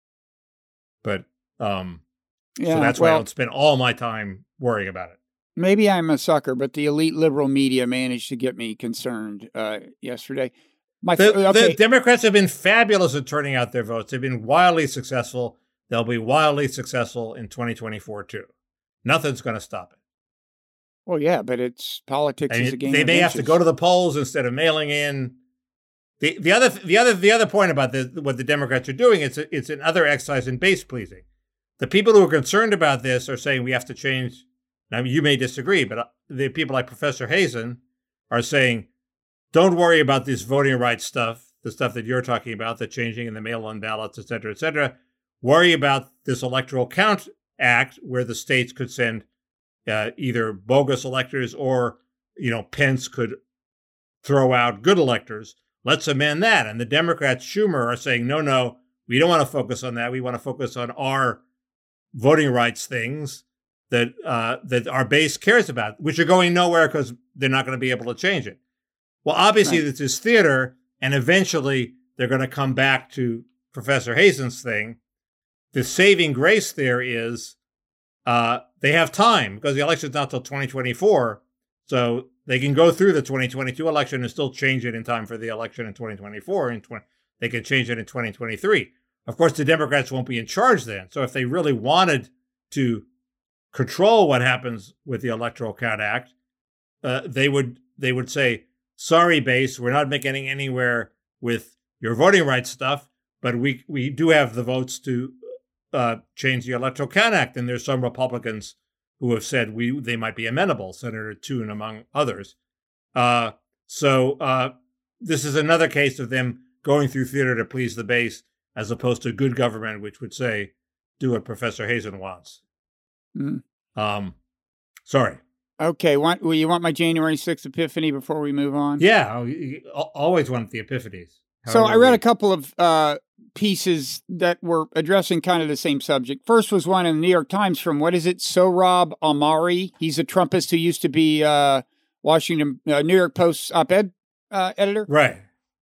But um, yeah, so that's why well, I don't spend all my time worrying about it. Maybe I'm a sucker, but the elite liberal media managed to get me concerned uh, yesterday. My the, okay. the Democrats have been fabulous at turning out their votes. They've been wildly successful. They'll be wildly successful in twenty twenty-four, too. Nothing's going to stop it. Well, yeah, but it's politics and is a game They of may inches. have to go to the polls instead of mailing in. The the other the other the other point about the, what the Democrats are doing it's a, it's another exercise in base pleasing. The people who are concerned about this are saying we have to change. Now you may disagree, but the people like Professor Hazen are saying, don't worry about this voting rights stuff, the stuff that you're talking about, the changing in the mail-in ballots, et cetera, et cetera. Worry about this Electoral Count Act where the states could send uh, either bogus electors or you know Pence could throw out good electors. Let's amend that. And the Democrats, Schumer, are saying, no, no, we don't want to focus on that. We want to focus on our voting rights things that uh, that our base cares about, which are going nowhere because they're not going to be able to change it. Well, obviously, right. This is theater, and eventually they're going to come back to Professor Hazen's thing. The saving grace there is uh, they have time because the election's not till twenty twenty-four. So they can go through the twenty twenty-two election and still change it in time for the election in twenty twenty-four. And twenty, they can change it in twenty twenty-three. Of course, the Democrats won't be in charge then. So if they really wanted to control what happens with the Electoral Count Act, uh, they would they would say, sorry, base, we're not making anywhere with your voting rights stuff, but we, we do have the votes to uh, change the Electoral Count Act. And there's some Republicans who have said we they might be amenable, Senator Toon among others. Uh, so uh, this is another case of them going through theater to please the base, as opposed to good government, which would say, do what Professor Hazen wants. Mm. Um, sorry. Okay. Want, well, you want my January sixth epiphany before we move on? Yeah. You always want the epiphanies. So I read we... a couple of uh, pieces that were addressing kind of the same subject. First was one in the New York Times from, what is it, Sohrab Ahmari. He's a Trumpist who used to be uh, Washington, uh, New York Post op-ed uh, editor. Right.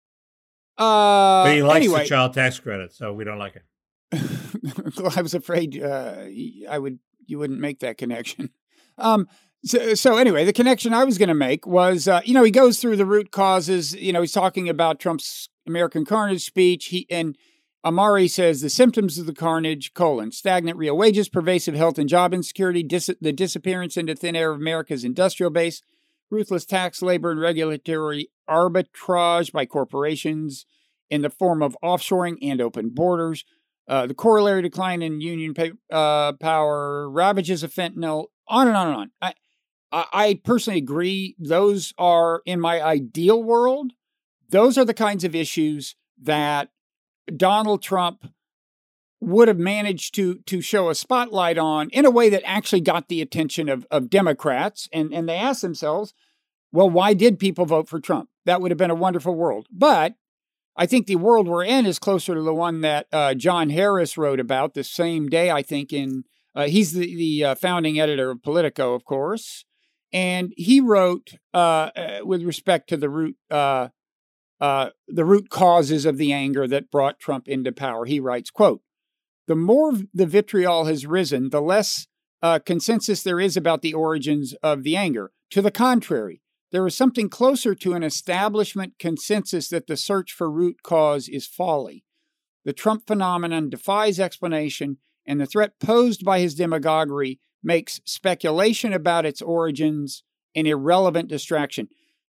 Uh, but he likes anyway. the child tax credit, so we don't like it. I was afraid uh, I would you wouldn't make that connection. Um, so, so anyway, the connection I was going to make was, uh, you know, he goes through the root causes. You know, he's talking about Trump's American Carnage speech. He and Amari says the symptoms of the carnage, colon, stagnant real wages, pervasive health and job insecurity, dis- the disappearance into thin air of America's industrial base, ruthless tax, labor, and regulatory arbitrage by corporations in the form of offshoring and open borders, uh, the corollary decline in union pay, uh, power, ravages of fentanyl, on and on and on. I, I, I personally agree. Those are, in my ideal world, those are the kinds of issues that Donald Trump would have managed to to show a spotlight on in a way that actually got the attention of, of Democrats. And, and they asked themselves, well, why did people vote for Trump? That would have been a wonderful world. But I think the world we're in is closer to the one that uh, John Harris wrote about the same day, I think. In uh, he's the, the uh, founding editor of Politico, of course. And he wrote uh, uh, with respect to the root uh, uh, the root causes of the anger that brought Trump into power. He writes, quote, the more the vitriol has risen, the less uh, consensus there is about the origins of the anger. To the contrary, there is something closer to an establishment consensus that the search for root cause is folly. The Trump phenomenon defies explanation, and the threat posed by his demagoguery makes speculation about its origins an irrelevant distraction.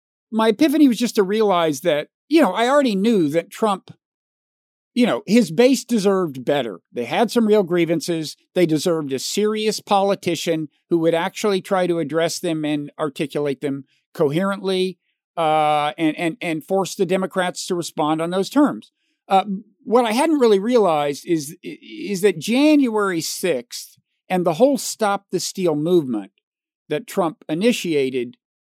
My epiphany was just to realize that, you know, I already knew that Trump, you know, his base deserved better. They had some real grievances. They deserved a serious politician who would actually try to address them and articulate them coherently uh, and, and, and force the Democrats to respond on those terms. Uh, what I hadn't really realized is, is that January sixth and the whole Stop the Steal movement that Trump initiated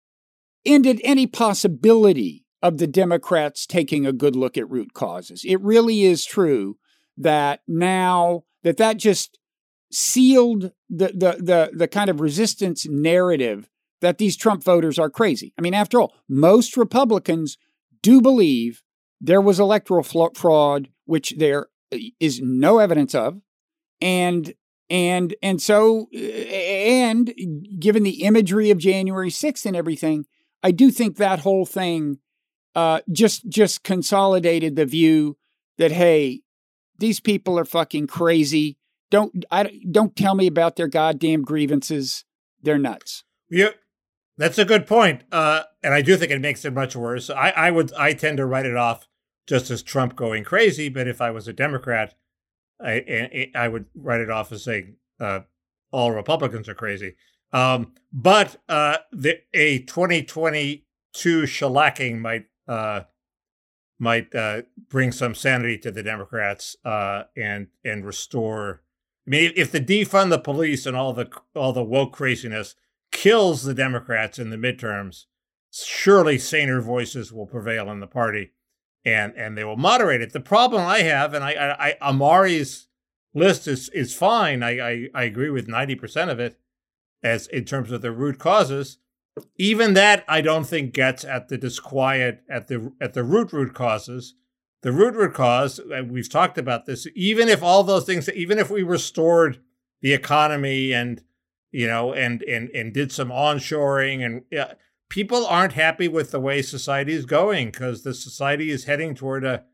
ended any possibility of the Democrats taking a good look at root causes. It really is true that now that that just sealed the, the, the, the kind of resistance narrative that these Trump voters are crazy. I mean, after all, most Republicans do believe there was electoral fraud, which there is no evidence of. And, and, and so, and given the imagery of January sixth and everything, I do think that whole thing uh, just, just consolidated the view that, hey, these people are fucking crazy. Don't, I, don't tell me about their goddamn grievances. They're nuts. Yeah. That's a good point. Uh, and I do think it makes it much worse. I, I would, I tend to write it off just as Trump going crazy. But if I was a Democrat, I, I would write it off as saying uh, all Republicans are crazy. Um, but uh, the, a twenty twenty-two shellacking might uh, might uh, bring some sanity to the Democrats uh, and and restore. I mean, if the defund the police and all the all the woke craziness kills the Democrats in the midterms, surely saner voices will prevail in the party, and and they will moderate it. The problem I have, and I, I, I Amari's list is is fine. I, I I agree with ninety percent of it, as in terms of the root causes. Even that, I don't think gets at the disquiet at the at the root root causes. The root root cause, we've talked about this. Even if all those things, even if we restored the economy and you know, and and and did some onshoring, and uh, people aren't happy with the way society is going because the society is heading toward a,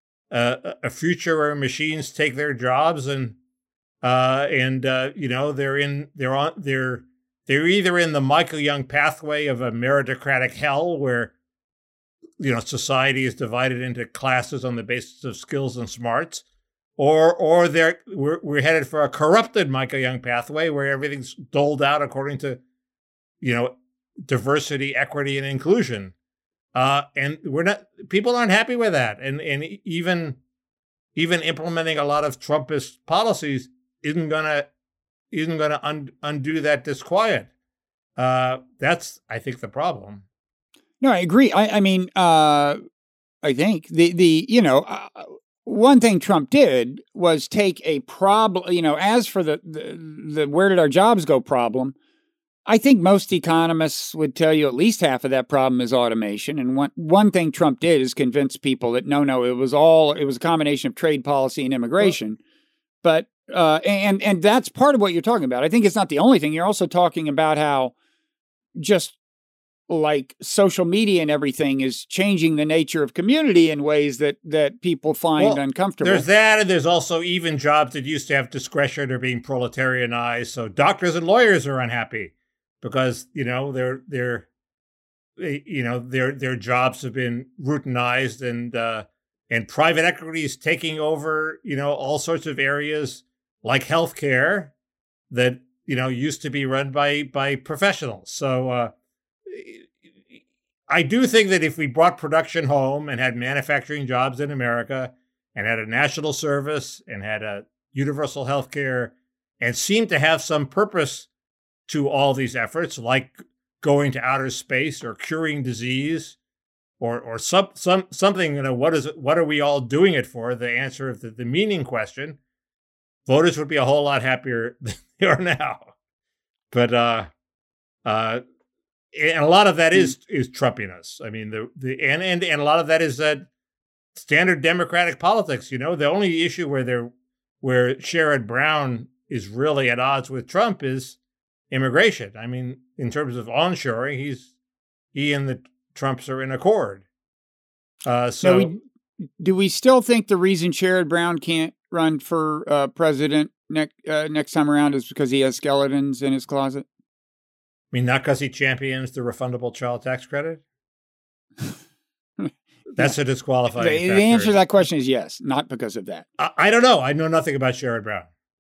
a a future where machines take their jobs, and uh, and uh, you know they're in they're on they're they're either in the Michael Young pathway of a meritocratic hell where you know society is divided into classes on the basis of skills and smarts. Or, or they're we're we're headed for a corrupted Michael Young pathway where everything's doled out according to, you know, diversity, equity, and inclusion. Uh, and we're not people aren't happy with that. And and even even implementing a lot of Trumpist policies isn't gonna isn't gonna un, undo that disquiet. Uh, that's I think the problem. No, I agree. I I mean, uh, I think the the you know. Uh, One thing Trump did was take a problem, you know, as for the, the, the where did our jobs go problem, I think most economists would tell you at least half of that problem is automation. And one, one thing Trump did is convince people that no, no, it was all, it was a combination of trade policy and immigration. But Uh, and and that's part of what you're talking about. I think it's not the only thing. You're also talking about how just like social media and everything is changing the nature of community in ways that that people find well, uncomfortable. There's that, and there's also even jobs that used to have discretion are being proletarianized. So doctors and lawyers are unhappy because, you know, they're they're you know their their jobs have been routinized, and uh, and private equity is taking over, you know, all sorts of areas like healthcare that, you know, used to be run by by professionals. So uh, I do think that if we brought production home and had manufacturing jobs in America and had a national service and had a universal health care and seemed to have some purpose to all these efforts, like going to outer space or curing disease or or some some something, you know, what is it, what are we all doing it for? The answer of the, the meaning question, voters would be a whole lot happier than they are now. But uh uh and a lot of that is is Trumpiness. I mean, the the and and, and a lot of that is that standard Democratic politics. You know, the only issue where they're where Sherrod Brown is really at odds with Trump is immigration. I mean, in terms of onshoring, he's he and the Trumps are in accord. Uh, so, so we, do we still think the reason Sherrod Brown can't run for uh, president next uh, next time around is because he has skeletons in his closet? I mean, not because he champions the refundable child tax credit? That's a disqualifying the, factor. The answer to that question is yes, not because of that. I, I don't know. I know nothing about Sherrod Brown.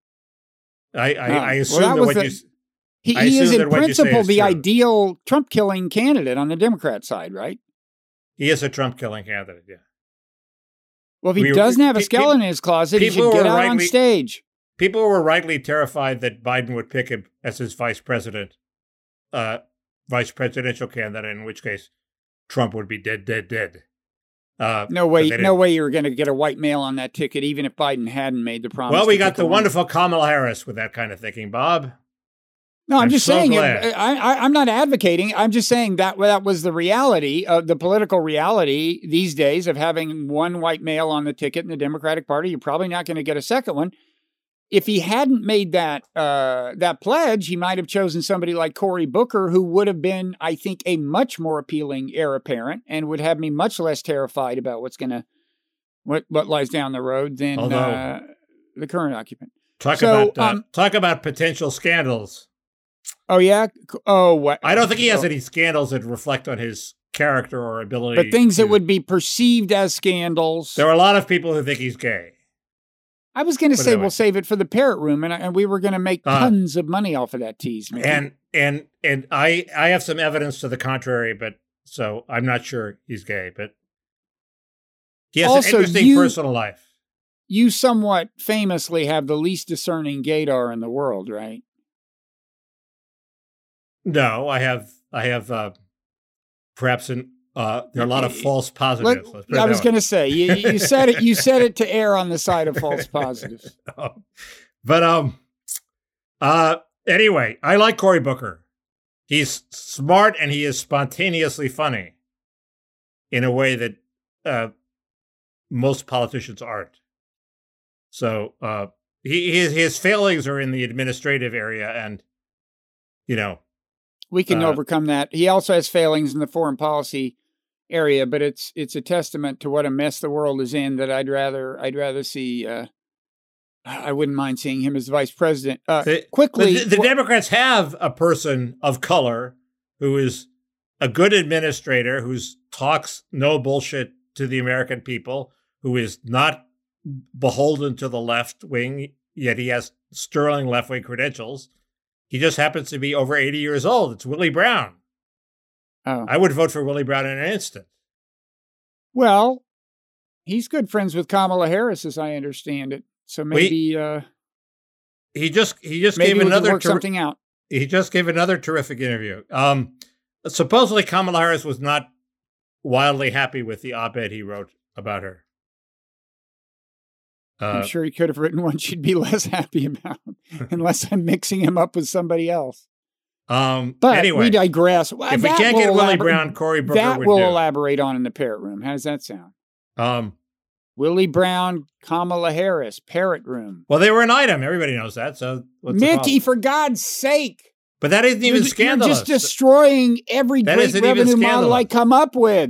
I, I, oh. I assume well, that, that what the, you he, he is in principle is the true. ideal Trump-killing candidate on the Democrat side, right? He is a Trump-killing candidate, yeah. Well, if he we, doesn't have a skeleton in his closet, he should get out rightly, on stage. People were rightly terrified that Biden would pick him as his vice president, uh, vice presidential candidate, in which case Trump would be dead, dead, dead. Uh, no way, no way you were going to get a white male on that ticket, even if Biden hadn't made the promise. Well, we got the wonderful Kamala Harris with that kind of thinking, Bob. No, I'm, I'm just so saying, I, I, I'm not advocating. I'm just saying that that was the reality of the political reality these days of having one white male on the ticket in the Democratic Party. You're probably not going to get a second one. If he hadn't made that uh, that pledge, he might have chosen somebody like Cory Booker, who would have been, I think, a much more appealing heir apparent and would have me much less terrified about what's going to what what lies down the road than Although, uh, the current occupant. Talk so, about uh, um, talk about potential scandals. Oh yeah. Oh what? I don't think he has oh. any scandals that reflect on his character or ability. But things to, that would be perceived as scandals. There are a lot of people who think he's gay. I was going to say we'll save it for the parrot room, and, and we were going to make tons uh, of money off of that tease. Maybe. And and and I I have some evidence to the contrary, but so I'm not sure he's gay. But he has also, an interesting you, personal life. You somewhat famously have the least discerning gaydar in the world, right? No, I have I have uh, perhaps an. Uh, there are a lot of false positives. Let, I was going to say you, you said it. You said it to err on the side of false positives. But um, uh, anyway, I like Cory Booker. He's smart and he is spontaneously funny in a way that uh, most politicians aren't. So uh, he his his failings are in the administrative area, and you know we can uh, overcome that. He also has failings in the foreign policy area, but it's it's a testament to what a mess the world is in that I'd rather I'd rather see. Uh, I wouldn't mind seeing him as vice president. Uh, the, quickly, the, the Democrats have a person of color who is a good administrator, who talks no bullshit to the American people, who is not beholden to the left wing, yet he has sterling left wing credentials. He just happens to be over eighty years old. It's Willie Brown. Oh. I would vote for Willie Brown in an instant. Well, he's good friends with Kamala Harris, as I understand it. So maybe he, uh, he just he just maybe gave we another work ter- something out. He just gave another terrific interview. Um, supposedly Kamala Harris was not wildly happy with the op-ed he wrote about her. Uh, I'm sure he could have written one she'd be less happy about, unless I'm mixing him up with somebody else. Um, but anyway, we digress. If that we can't get Willie Brown, Cory Booker that would we'll do. elaborate on in the parrot room. How does that sound? Um, Willie Brown, Kamala Harris, Parrot Room. Well, they were an item. Everybody knows that. So what's the Mickey, problem? for God's sake. But that isn't even you're, scandalous. You're just destroying every That great isn't even revenue model scandalous. I come up with.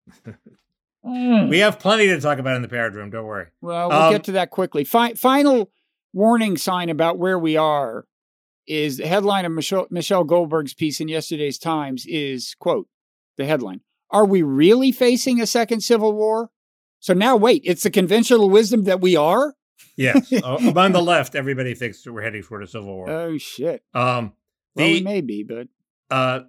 mm. We have plenty to talk about in the Parrot Room. Don't worry. Well, we'll Um, get to that quickly. Fi- final warning sign about where we are is the headline of Michelle, Michelle Goldberg's piece in yesterday's Times is, quote, the headline, "Are we really facing a second civil war?" So now, wait, it's the conventional wisdom that we are? Yes. uh, among the left, everybody thinks that we're heading toward a civil war. Oh, shit. Um, Well, the, we may be, but... uh,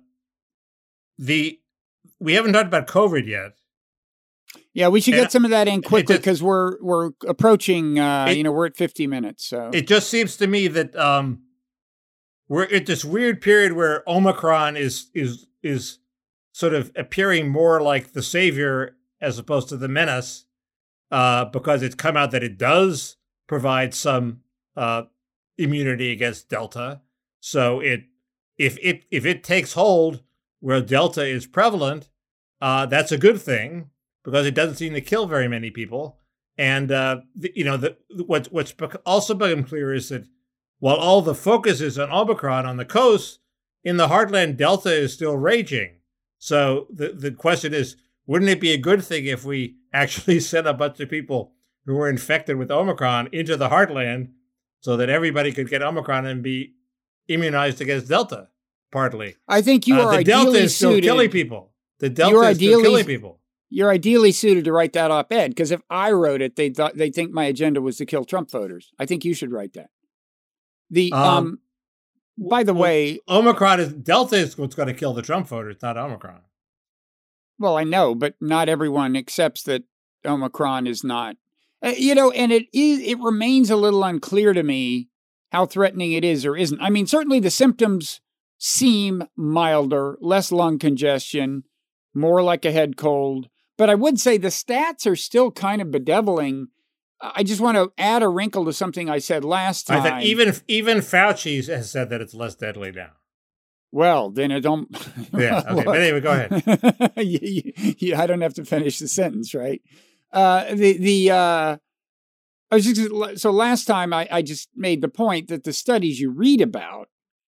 the we haven't talked about COVID yet. Yeah, we should And get some of that in quickly just- because we're we're approaching, uh, It- you know, we're at fifty minutes. So It just seems to me that um, we're at this weird period where Omicron is is is sort of appearing more like the savior as opposed to the menace, uh, because it's come out that it does provide some uh, immunity against Delta. So it if it if it takes hold where Delta is prevalent, uh, that's a good thing because it doesn't seem to kill very many people. And uh, the, you know, the, what, what's also become clear is that while all the focus is on Omicron on the coast, in the heartland, Delta is still raging. So the, the question is, wouldn't it be a good thing if we actually sent a bunch of people who were infected with Omicron into the heartland so that everybody could get Omicron and be immunized against Delta, partly? I think you Uh, are the ideally Delta is still suited. killing people. The Delta You're is still ideally- killing people. You're ideally suited to write that op-ed because if I wrote it, they thought they think my agenda was to kill Trump voters. I think you should write that. The um, Um, by the well, way, Omicron is Delta is what's going to kill the Trump voters, not Omicron. well, I know, but not everyone accepts that Omicron is not. Uh, you know, and it is. It remains a little unclear to me how threatening it is or isn't. I mean, certainly the symptoms seem milder, less lung congestion, more like a head cold. But I would say the stats are still kind of bedeviling. I just want to add a wrinkle to something I said last time. I think even even Fauci has said that it's less deadly now. Well, then it don't. Yeah. Okay. But anyway, go ahead. you, you, you, I don't have to finish the sentence, right? Uh, the the uh, I was just, so last time I, I just made the point that the studies you read about,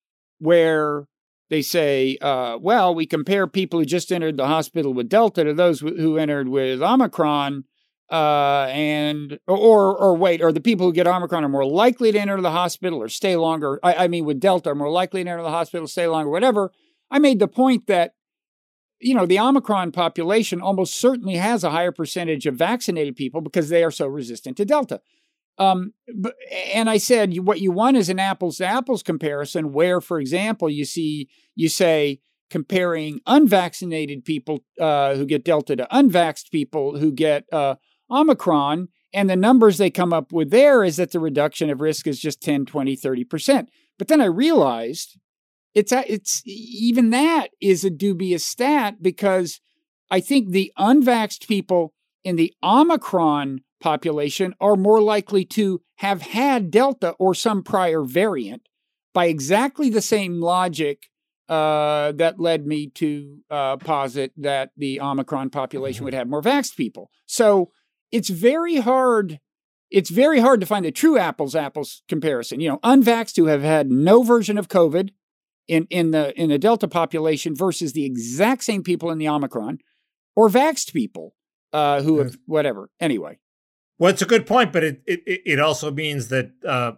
where they say, uh, well, we compare people who just entered the hospital with Delta to those who, who entered with Omicron, uh, and or or wait, or the people who get Omicron are more likely to enter the hospital or stay longer. I, I mean, with Delta, are more likely to enter the hospital, stay longer, whatever. I made the point that, you know, the Omicron population almost certainly has a higher percentage of vaccinated people because they are so resistant to Delta. Um, but, and I said, what you want is an apples to apples comparison where, for example, you see, you say comparing unvaccinated people uh, who get Delta to unvaxxed people who get uh, Omicron. And the numbers they come up with there is that the reduction of risk is just ten, twenty, thirty percent. But then I realized it's, it's even that is a dubious stat because I think the unvaxxed people in the Omicron population are more likely to have had Delta or some prior variant by exactly the same logic uh, that led me to uh, posit that the Omicron population would have more vaxxed people. So it's very hard. It's very hard to find a true apples apples comparison. You know, unvaxxed who have had no version of COVID in in the in the Delta population versus the exact same people in the Omicron, or vaxxed people uh, who have whatever. Anyway. Well, it's a good point, but it it, it also means that uh,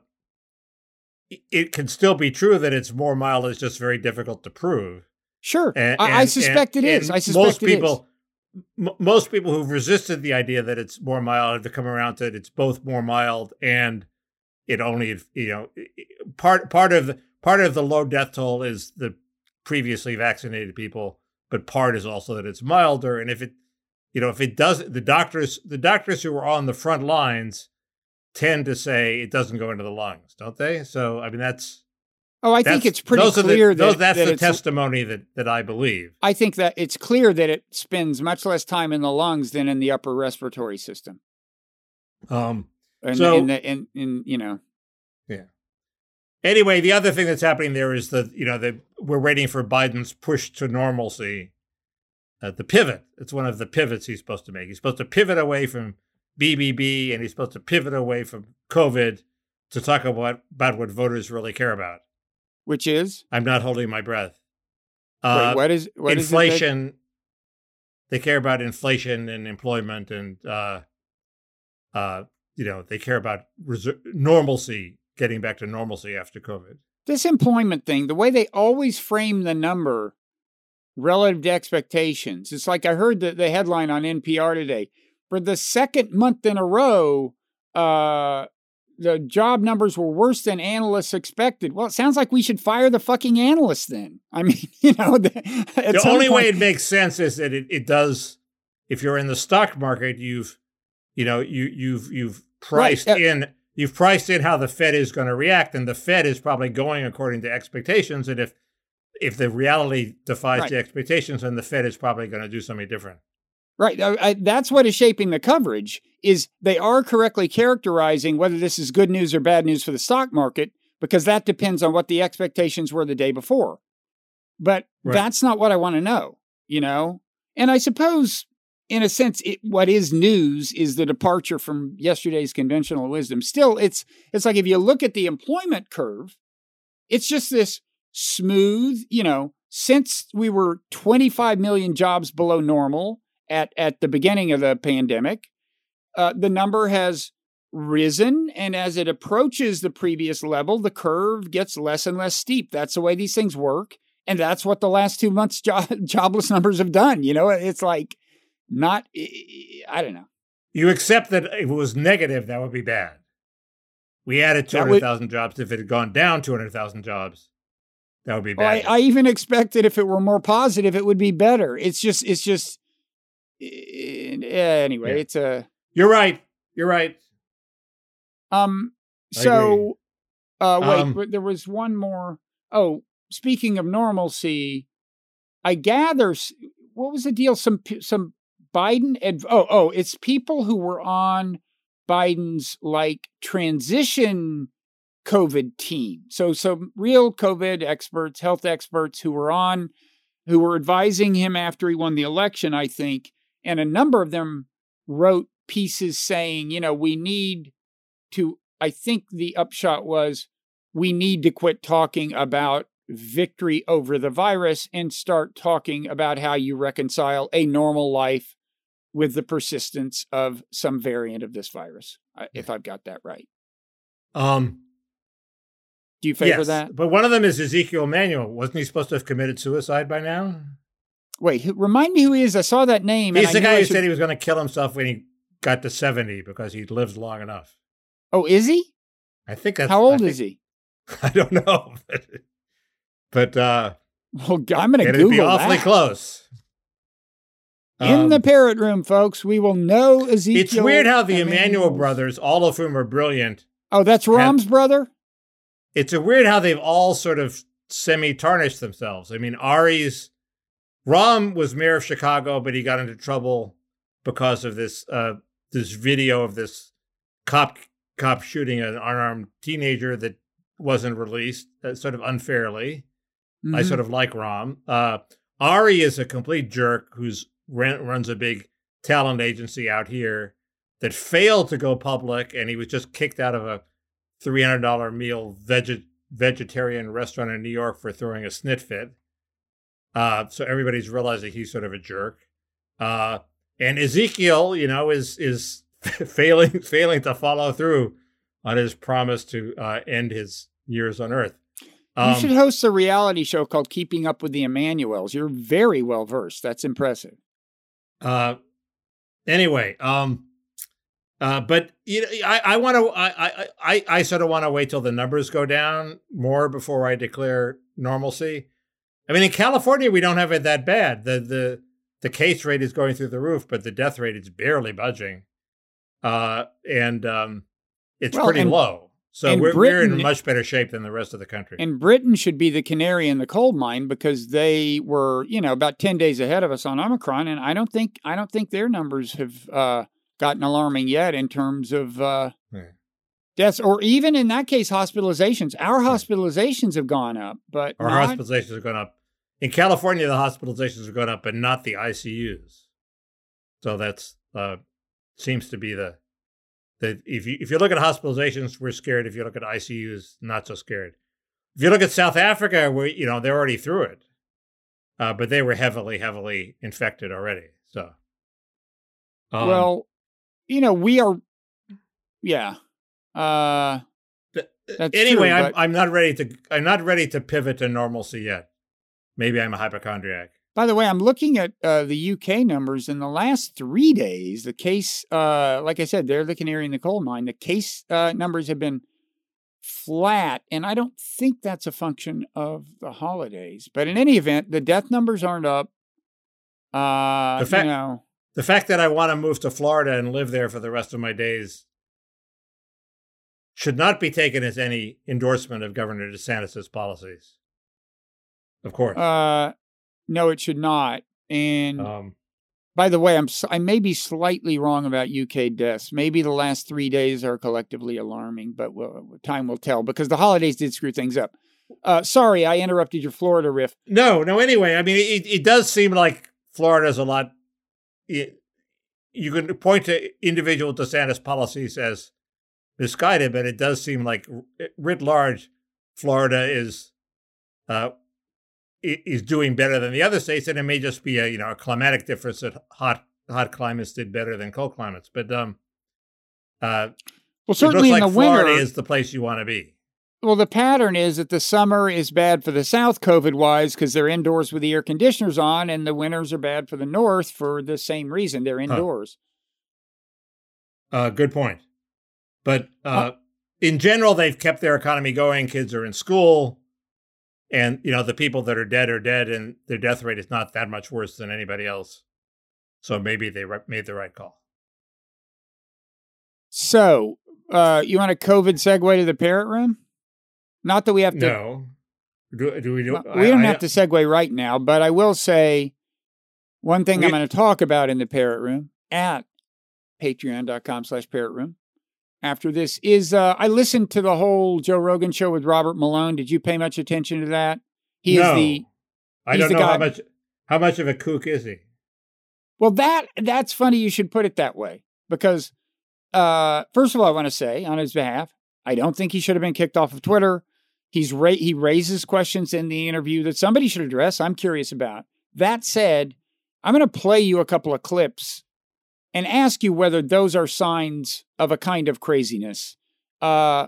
it can still be true that it's more mild. It's just very difficult to prove. Sure, And, I, I and- suspect and- it is. and I suspect most it is. people, m- most people who've resisted the idea that it's more mild have to come around to it. It's both more mild and it only, you know, part part of the part of the low death toll is the previously vaccinated people, but part is also that it's milder. And if it, you know, if it does, the doctors, the doctors who are on the front lines tend to say it doesn't go into the lungs, don't they? So, I mean, that's. Oh, I that's- think it's pretty those are the- clear those- that that's that the it's, testimony that that I believe. I think that it's clear that it spends much less time in the lungs than in the upper respiratory system. Um. And, So- and, the, and, and you know, Yeah. Anyway, the other thing that's happening there is that, you know, that we're waiting for Biden's push to normalcy, uh, the pivot. It's one of the pivots he's supposed to make. He's supposed to pivot away from B B B, and he's supposed to pivot away from COVID to talk about, about what voters really care about. Which is? I'm not holding my breath. Uh, Wait, what is what inflation? Is it that... They care about inflation and employment, and uh, uh, you know, they care about reser- normalcy, getting back to normalcy after COVID. This employment thing, the way they always frame the number relative to expectations, it's like I heard the, the headline on N P R today. For the second month in a row, uh, the job numbers were worse than analysts expected. Well, it sounds like we should fire the fucking analysts then. I mean, you know. The, the only point, way it makes sense is that it, it does, if you're in the stock market, you've, you know, you, you've, you've priced right. in, you've priced in how the Fed is going to react, and the Fed is probably going according to expectations. And if, if the reality defies right. the expectations, then the Fed is probably going to do something different. Right. I, I, that's what is shaping the coverage, is they are correctly characterizing whether this is good news or bad news for the stock market, because that depends on what the expectations were the day before. But right. that's not what I want to know, you know? And I suppose, in a sense, it, what is news is the departure from yesterday's conventional wisdom. Still, it's it's like if you look at the employment curve, it's just this smooth, you know, since we were twenty-five million jobs below normal, At at the beginning of the pandemic, uh, the number has risen, and as it approaches the previous level, the curve gets less and less steep. That's the way these things work, and that's what the last two months' job, jobless numbers have done. You know, it's like not. I don't know. You accept that if it was negative, that would be bad. We added two hundred thousand jobs. If it had gone down two hundred thousand jobs, that would be bad. Well, I, I even expected if it were more positive, it would be better. It's just. It's just. Anyway, yeah. it's a. You're right. You're right. Um. So, uh, wait. Um, there was one more. Oh, speaking of normalcy, I gather. What was the deal? Some some Biden. Adv- oh, oh, it's people who were on Biden's like transition COVID team. So some real COVID experts, health experts who were on, who were advising him after he won the election, I think. And a number of them wrote pieces saying, you know, we need to, I think the upshot was, we need to quit talking about victory over the virus and start talking about how you reconcile a normal life with the persistence of some variant of this virus, if I've got that right. Um, Do you favor yes, that? But one of them is Ezekiel Emanuel. Wasn't he supposed to have committed suicide by now? Wait, remind me who he is. I saw that name. He's and the I guy who should... said he was going to kill himself when he got to seventy because he lived long enough. Oh, is he? I think that's... How old think, is he? I don't know. But, but uh, well, I'm going to Google it'd be awfully that. close. In um, the parrot room, folks, we will know Ezekiel. It's weird how the Emanuel brothers, all of whom are brilliant... Oh, that's Rahm's have, brother? It's a weird how they've all sort of semi-tarnished themselves. I mean, Ari's... Rahm was mayor of Chicago, but he got into trouble because of this uh, this video of this cop cop shooting an unarmed teenager that wasn't released, uh, sort of unfairly. Mm-hmm. I sort of like Rahm. Uh, Ari is a complete jerk who's ran, runs a big talent agency out here that failed to go public, and he was just kicked out of a three hundred dollars meal veg- vegetarian restaurant in New York for throwing a snit fit. Uh, so everybody's realizing he's sort of a jerk. Uh, and Ezekiel, you know, is is failing failing to follow through on his promise to uh, end his years on Earth. Um, you should host a reality show called Keeping Up with the Emanuels. You're very well versed. That's impressive. Uh, anyway, um, uh, but you know, I, I want to, I, I, I sort of want to wait till the numbers go down more before I declare normalcy. I mean, in California, we don't have it that bad. The the the case rate is going through the roof, but the death rate is barely budging, uh, and um, it's well, pretty and, low. So we're, Britain, we're in much better shape than the rest of the country. And Britain should be the canary in the coal mine because they were, you know, about ten days ahead of us on Omicron, and I don't think I don't think their numbers have uh, gotten alarming yet in terms of uh, yeah. deaths, or even in that case, hospitalizations. Our hospitalizations have gone up, but our not... hospitalizations have gone up. In California, the hospitalizations have gone up, but not the I C Us. So that's uh, seems to be the that if you if you look at hospitalizations, we're scared. If you look at I C Us, not so scared. If you look at South Africa, where you know they're already through it, uh, but they were heavily, heavily infected already. So, um, well, you know, we are, yeah. Uh, that's anyway, true, I'm but... I'm not ready to I'm not ready to pivot to normalcy yet. Maybe I'm a hypochondriac. By the way, I'm looking at uh, the U K numbers in the last three days. The case, uh, like I said, they're the canary in the coal mine. The case uh, numbers have been flat, and I don't think that's a function of the holidays. But in any event, the death numbers aren't up. Uh, the fact, you know, the fact that I want to move to Florida and live there for the rest of my days should not be taken as any endorsement of Governor DeSantis' policies. Of course. Uh, no, it should not. And um, by the way, I'm I may be slightly wrong about U K deaths. Maybe the last three days are collectively alarming, but we'll, time will tell because the holidays did screw things up. Uh, sorry, I interrupted your Florida riff. No, no. Anyway, I mean, it, it does seem like Florida's a lot. It, you can point to individual DeSantis policies as misguided, but it does seem like writ large, Florida is uh, is doing better than the other states, and it may just be a you know a climatic difference that hot hot climates did better than cold climates. But um, uh, well, certainly it looks in like the Florida winter is the place you want to be. Well, the pattern is that the summer is bad for the South COVID-wise because they're indoors with the air conditioners on, and the winters are bad for the North for the same reason. They're indoors. Huh. Uh, good point. But uh, in general, they've kept their economy going. Kids are in school. And, you know, the people that are dead are dead, and their death rate is not that much worse than anybody else. So maybe they re- made the right call. So, uh, you want a COVID segue to the parrot room? Not that we have to. No. Do, do we do We don't I, have I, to segue right now, but I will say one thing we, I'm going to talk about in the parrot room at patreon.com slash parrot room. After this is, uh, I listened to the whole Joe Rogan show with Robert Malone. Did you pay much attention to that? He no, is the. I don't know guy. how much. How much of a kook is he? Well, that that's funny. You should put it that way because, uh, first of all, I want to say on his behalf, I don't think he should have been kicked off of Twitter. He's ra- he raises questions in the interview that somebody should address. I'm curious about. That said, I'm going to play you a couple of clips and ask you whether those are signs of a kind of craziness. Uh,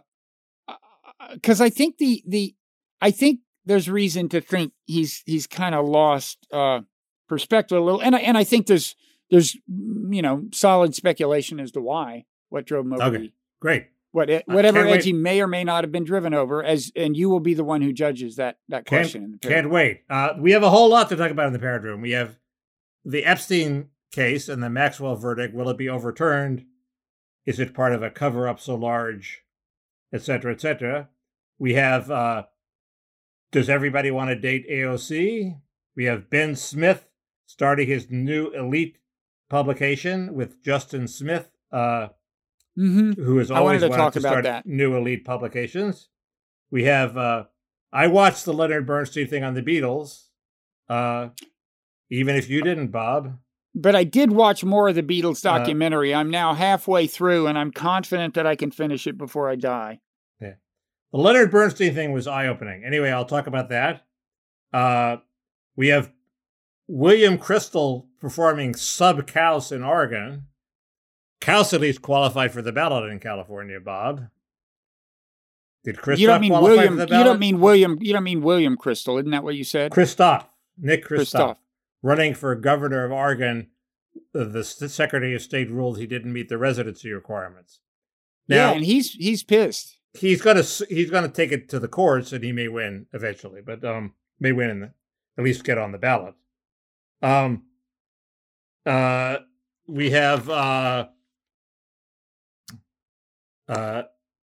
because I think the the I think there's reason to think he's he's kind of lost uh, perspective a little, and I, and I think there's there's you know solid speculation as to why what drove him over. Okay, great. What whatever edge he may or may not have been driven over, as and you will be the one who judges that that question. Can't, in the parrot. Can't wait. Uh, we have a whole lot to talk about in the parrot room. We have the Epstein case and the Maxwell verdict. Will it be overturned? Is it part of a cover-up so large, et cetera, et cetera? We have, uh, does everybody want to date A O C? We have Ben Smith starting his new elite publication with Justin Smith, uh, mm-hmm. who has always wanted to wanted talk to about start that. new elite publications. We have, uh, I watched the Leonard Bernstein thing on the Beatles, uh, even if you didn't, Bob. But I did watch more of the Beatles documentary. Uh, I'm now halfway through, and I'm confident that I can finish it before I die. Yeah. The Leonard Bernstein thing was eye-opening. Anyway, I'll talk about that. Uh, we have William Crystal performing Sub-Caus in Oregon. Caus at least qualified for the ballot in California, Bob. Did Christoph you don't mean qualify William, for the ballot? You don't mean William. You don't mean William Crystal, isn't that what you said? Christoph, Nick Christoph, Christoph. running for governor of Oregon. The Secretary of State ruled he didn't meet the residency requirements. Now, yeah, and he's he's pissed. He's gonna he's gonna take it to the courts, and he may win eventually, but um, may win in the, at least get on the ballot. Um, uh, we have uh, uh.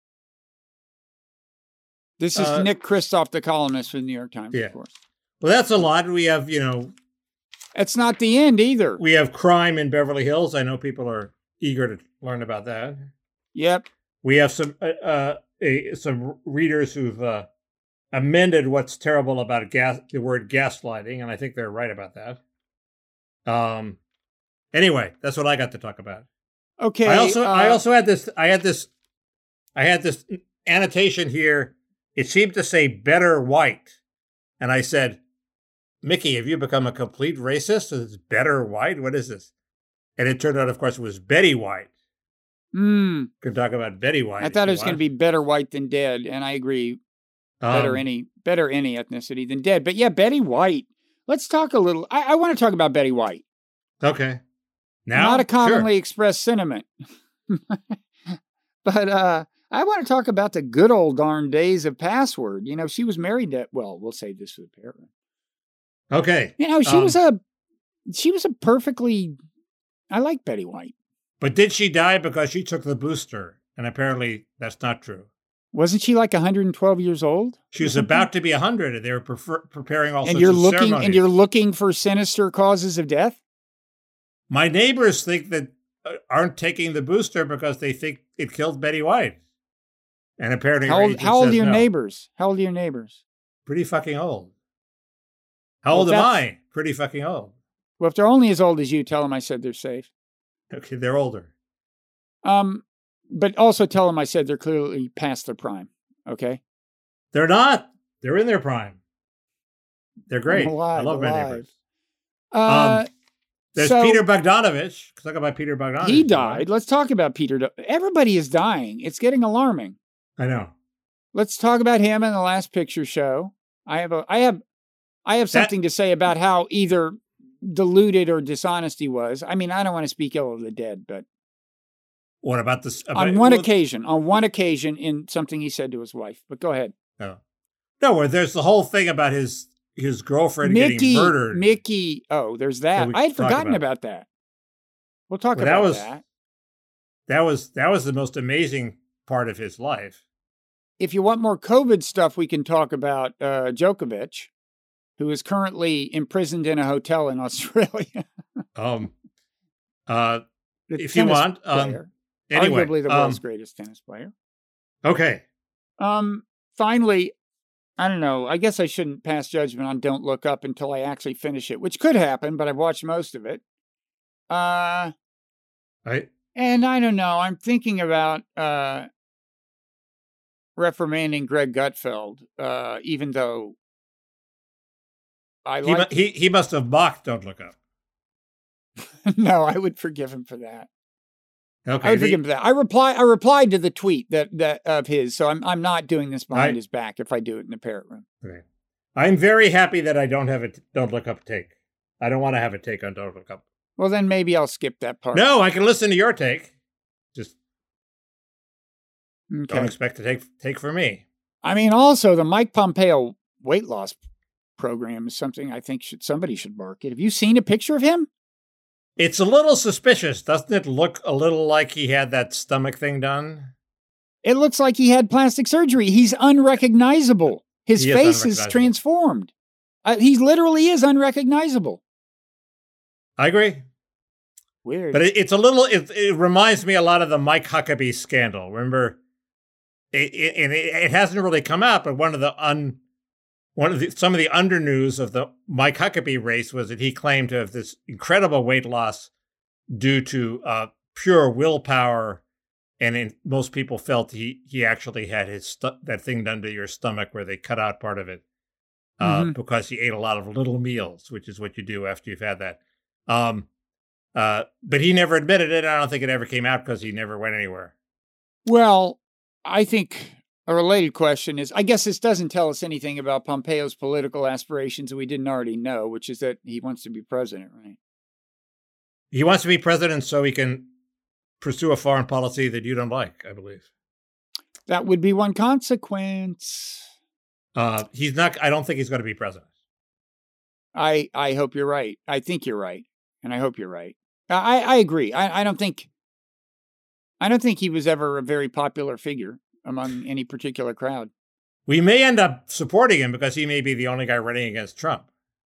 This is uh, Nick Kristof, the columnist for the New York Times, yeah. of course. Well, that's a lot. We have, you know... It's not the end, either. We have crime in Beverly Hills. I know people are eager to learn about that. Yep. We have some uh, uh, a, some readers who've uh, amended what's terrible about gas, the word gaslighting, and I think they're right about that. Um. Anyway, that's what I got to talk about. Okay. I also, uh, I also had this, I had this, I had this annotation here. It seemed to say "better white," and I said, "Mickey, have you become a complete racist? It's better white. What is this?" And it turned out, of course, it was Betty White. Mm, Could talk about Betty White. I thought it was going to be better white than dead, and I agree. Better um, any better any ethnicity than dead. But yeah, Betty White. Let's talk a little. I, I want to talk about Betty White. Okay. Now, Not a commonly sure. expressed sentiment. But uh, I want to talk about the good old darn days of Password. You know, she was married to, well, we'll save this for the paragraph. Okay. You know, she Um, was a, she was a perfectly, I like Betty White. But did she die because she took the booster? And apparently that's not true. Wasn't she like one hundred twelve years old? She was about to be one hundred, and they were prefer- preparing all And sorts you're of looking, ceremonies. and you're looking for sinister causes of death? My neighbors think that uh, aren't taking the booster because they think it killed Betty White. And apparently How her old, agent how old are says your no. neighbors? How old are your neighbors? Pretty fucking old. How Well, old am that's- I? Pretty fucking old. Well, if they're only as old as you, tell them I said they're safe. Okay, they're older. Um, but also tell them I said they're clearly past their prime. Okay. They're not. They're in their prime. They're great. alive, I love my alive. neighbors. Uh, There's so Peter Bogdanovich. Talk about Peter Bogdanovich. he died. Let's talk about Peter. Do- Everybody is dying. It's getting alarming. I know. Let's talk about him in the last picture show. I have a, I have, I have That- something to say about how either deluded or dishonest he was. I mean, I don't want to speak ill of the dead, but What about this? About, on one well, occasion, on one occasion, in something he said to his wife. But go ahead. No. No, where there's the whole thing about his his girlfriend Mickey, getting murdered. Mickey. Oh, there's That that. we I had could talk forgotten about. about that. We'll talk Well, that about was- that. That was that was the most amazing part of his life. If you want more COVID stuff, we can talk about uh, Djokovic, who is currently imprisoned in a hotel in Australia. Um, uh, The if you tennis want, um, player, anyway, arguably the um, world's greatest tennis player. okay. Um, finally, I don't know. I guess I shouldn't pass judgment on Don't Look Up until I actually finish it, which could happen, but I've watched most of it. Uh, Right. and I don't know. I'm thinking about uh, reprimanding Greg Gutfeld, uh, even though I He, like. mu- he he must have mocked Don't Look Up. No, I would forgive him for that. Okay. I would the- forgive him for that. I reply. I replied to the tweet that that of his, so I'm I'm not doing this behind Right. his back. If I do it in the parrot room, okay. I'm very happy that I don't have a t- Don't Look Up take. I don't want to have a take on Don't Look Up. well then maybe I'll skip that part. No, I can listen to your take. Just Okay. don't expect to take take from me. I mean, also the Mike Pompeo weight loss program is something I think should somebody should market. Have you seen a picture of him? It's a little suspicious, doesn't it? Look a little like he had that stomach thing done. It looks like he had plastic surgery. He's unrecognizable. His He is face is unrecognizable. transformed. Uh, he literally is unrecognizable. I agree. Weird. But it, it's a little, it, it reminds me a lot of the Mike Huckabee scandal. Remember, it, it, and it, it hasn't really come out, but one of the un, one of the, some of the under news of the Mike Huckabee race was that he claimed to have this incredible weight loss due to uh, pure willpower. And in, most people felt he, he actually had his stu- that thing done to your stomach where they cut out part of it uh, Mhm. because he ate a lot of little meals, which is what you do after you've had that. Um, uh, but he never admitted it. I don't think it ever came out because he never went anywhere. Well, I think a related question is, I guess this doesn't tell us anything about Pompeo's political aspirations that we didn't already know, which is that he wants to be president, right? He wants to be president so he can pursue a foreign policy that you don't like, I believe. That would be one consequence. Uh, he's not, I don't think he's going to be president. I I hope you're right. I think you're right. And I hope you're right. I, I agree. I, I don't think I don't think he was ever a very popular figure among any particular crowd. We may end up supporting him because he may be the only guy running against Trump.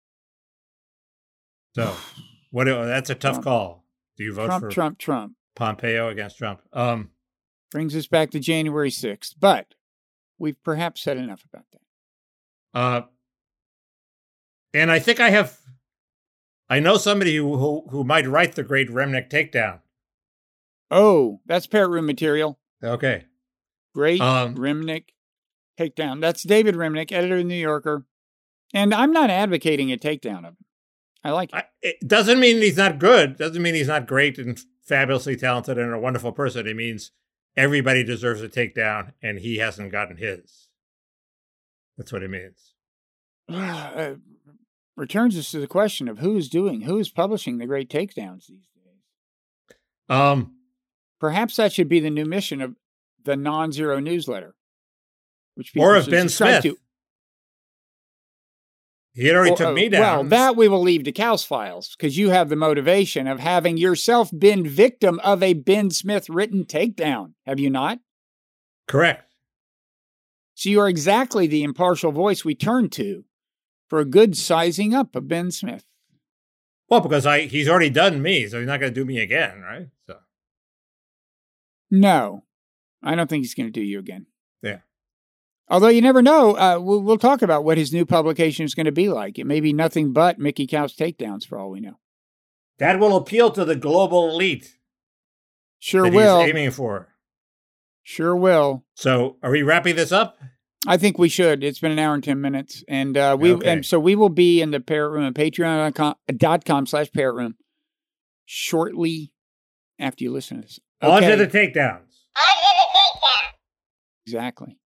So, what? That's a tough Trump. call. Do you vote Trump, for Trump, Trump. Pompeo against Trump? Um, Brings us back to January sixth. But we've perhaps said enough about that. uh, and I think I have, I know somebody who, who, who might write the great Remnick takedown. Oh, that's Parrot Room material. Okay. Great Um, Remnick takedown. That's David Remnick, editor of the New Yorker. And I'm not advocating a takedown of him. I like it. I, it doesn't mean he's not good. Doesn't mean he's not great and fabulously talented and a wonderful person. It means everybody deserves a takedown, and he hasn't gotten his. That's what it means. Uh, returns us to the question of who is doing, who is publishing the great takedowns these days. Um, Perhaps that should be the new mission of the non-zero newsletter. Which people or of should Ben subscribe Smith. to. He had already Or, took uh, me down. Well, that we will leave to Cow's Files, because you have the motivation of having yourself been victim of a Ben Smith written takedown. Have you not? Correct. So you are exactly the impartial voice we turn to for a good sizing up of Ben Smith. Well, because I he's already done me, so he's not going to do me again, right? So No, I don't think he's going to do you again. yeah. Although you never know, uh, we'll, we'll talk about what his new publication is going to be like. It may be nothing but Mickey Cow's takedowns for all we know. That will appeal to the global elite. Sure that will. He's aiming for. Sure will. So, are we wrapping this up? I think we should. It's been an hour and ten minutes. And uh, we Okay. and so we will be in the Parrot Room at patreon dot com slash Parrot Room shortly after you listen to this. On Okay. to the takedowns. Exactly.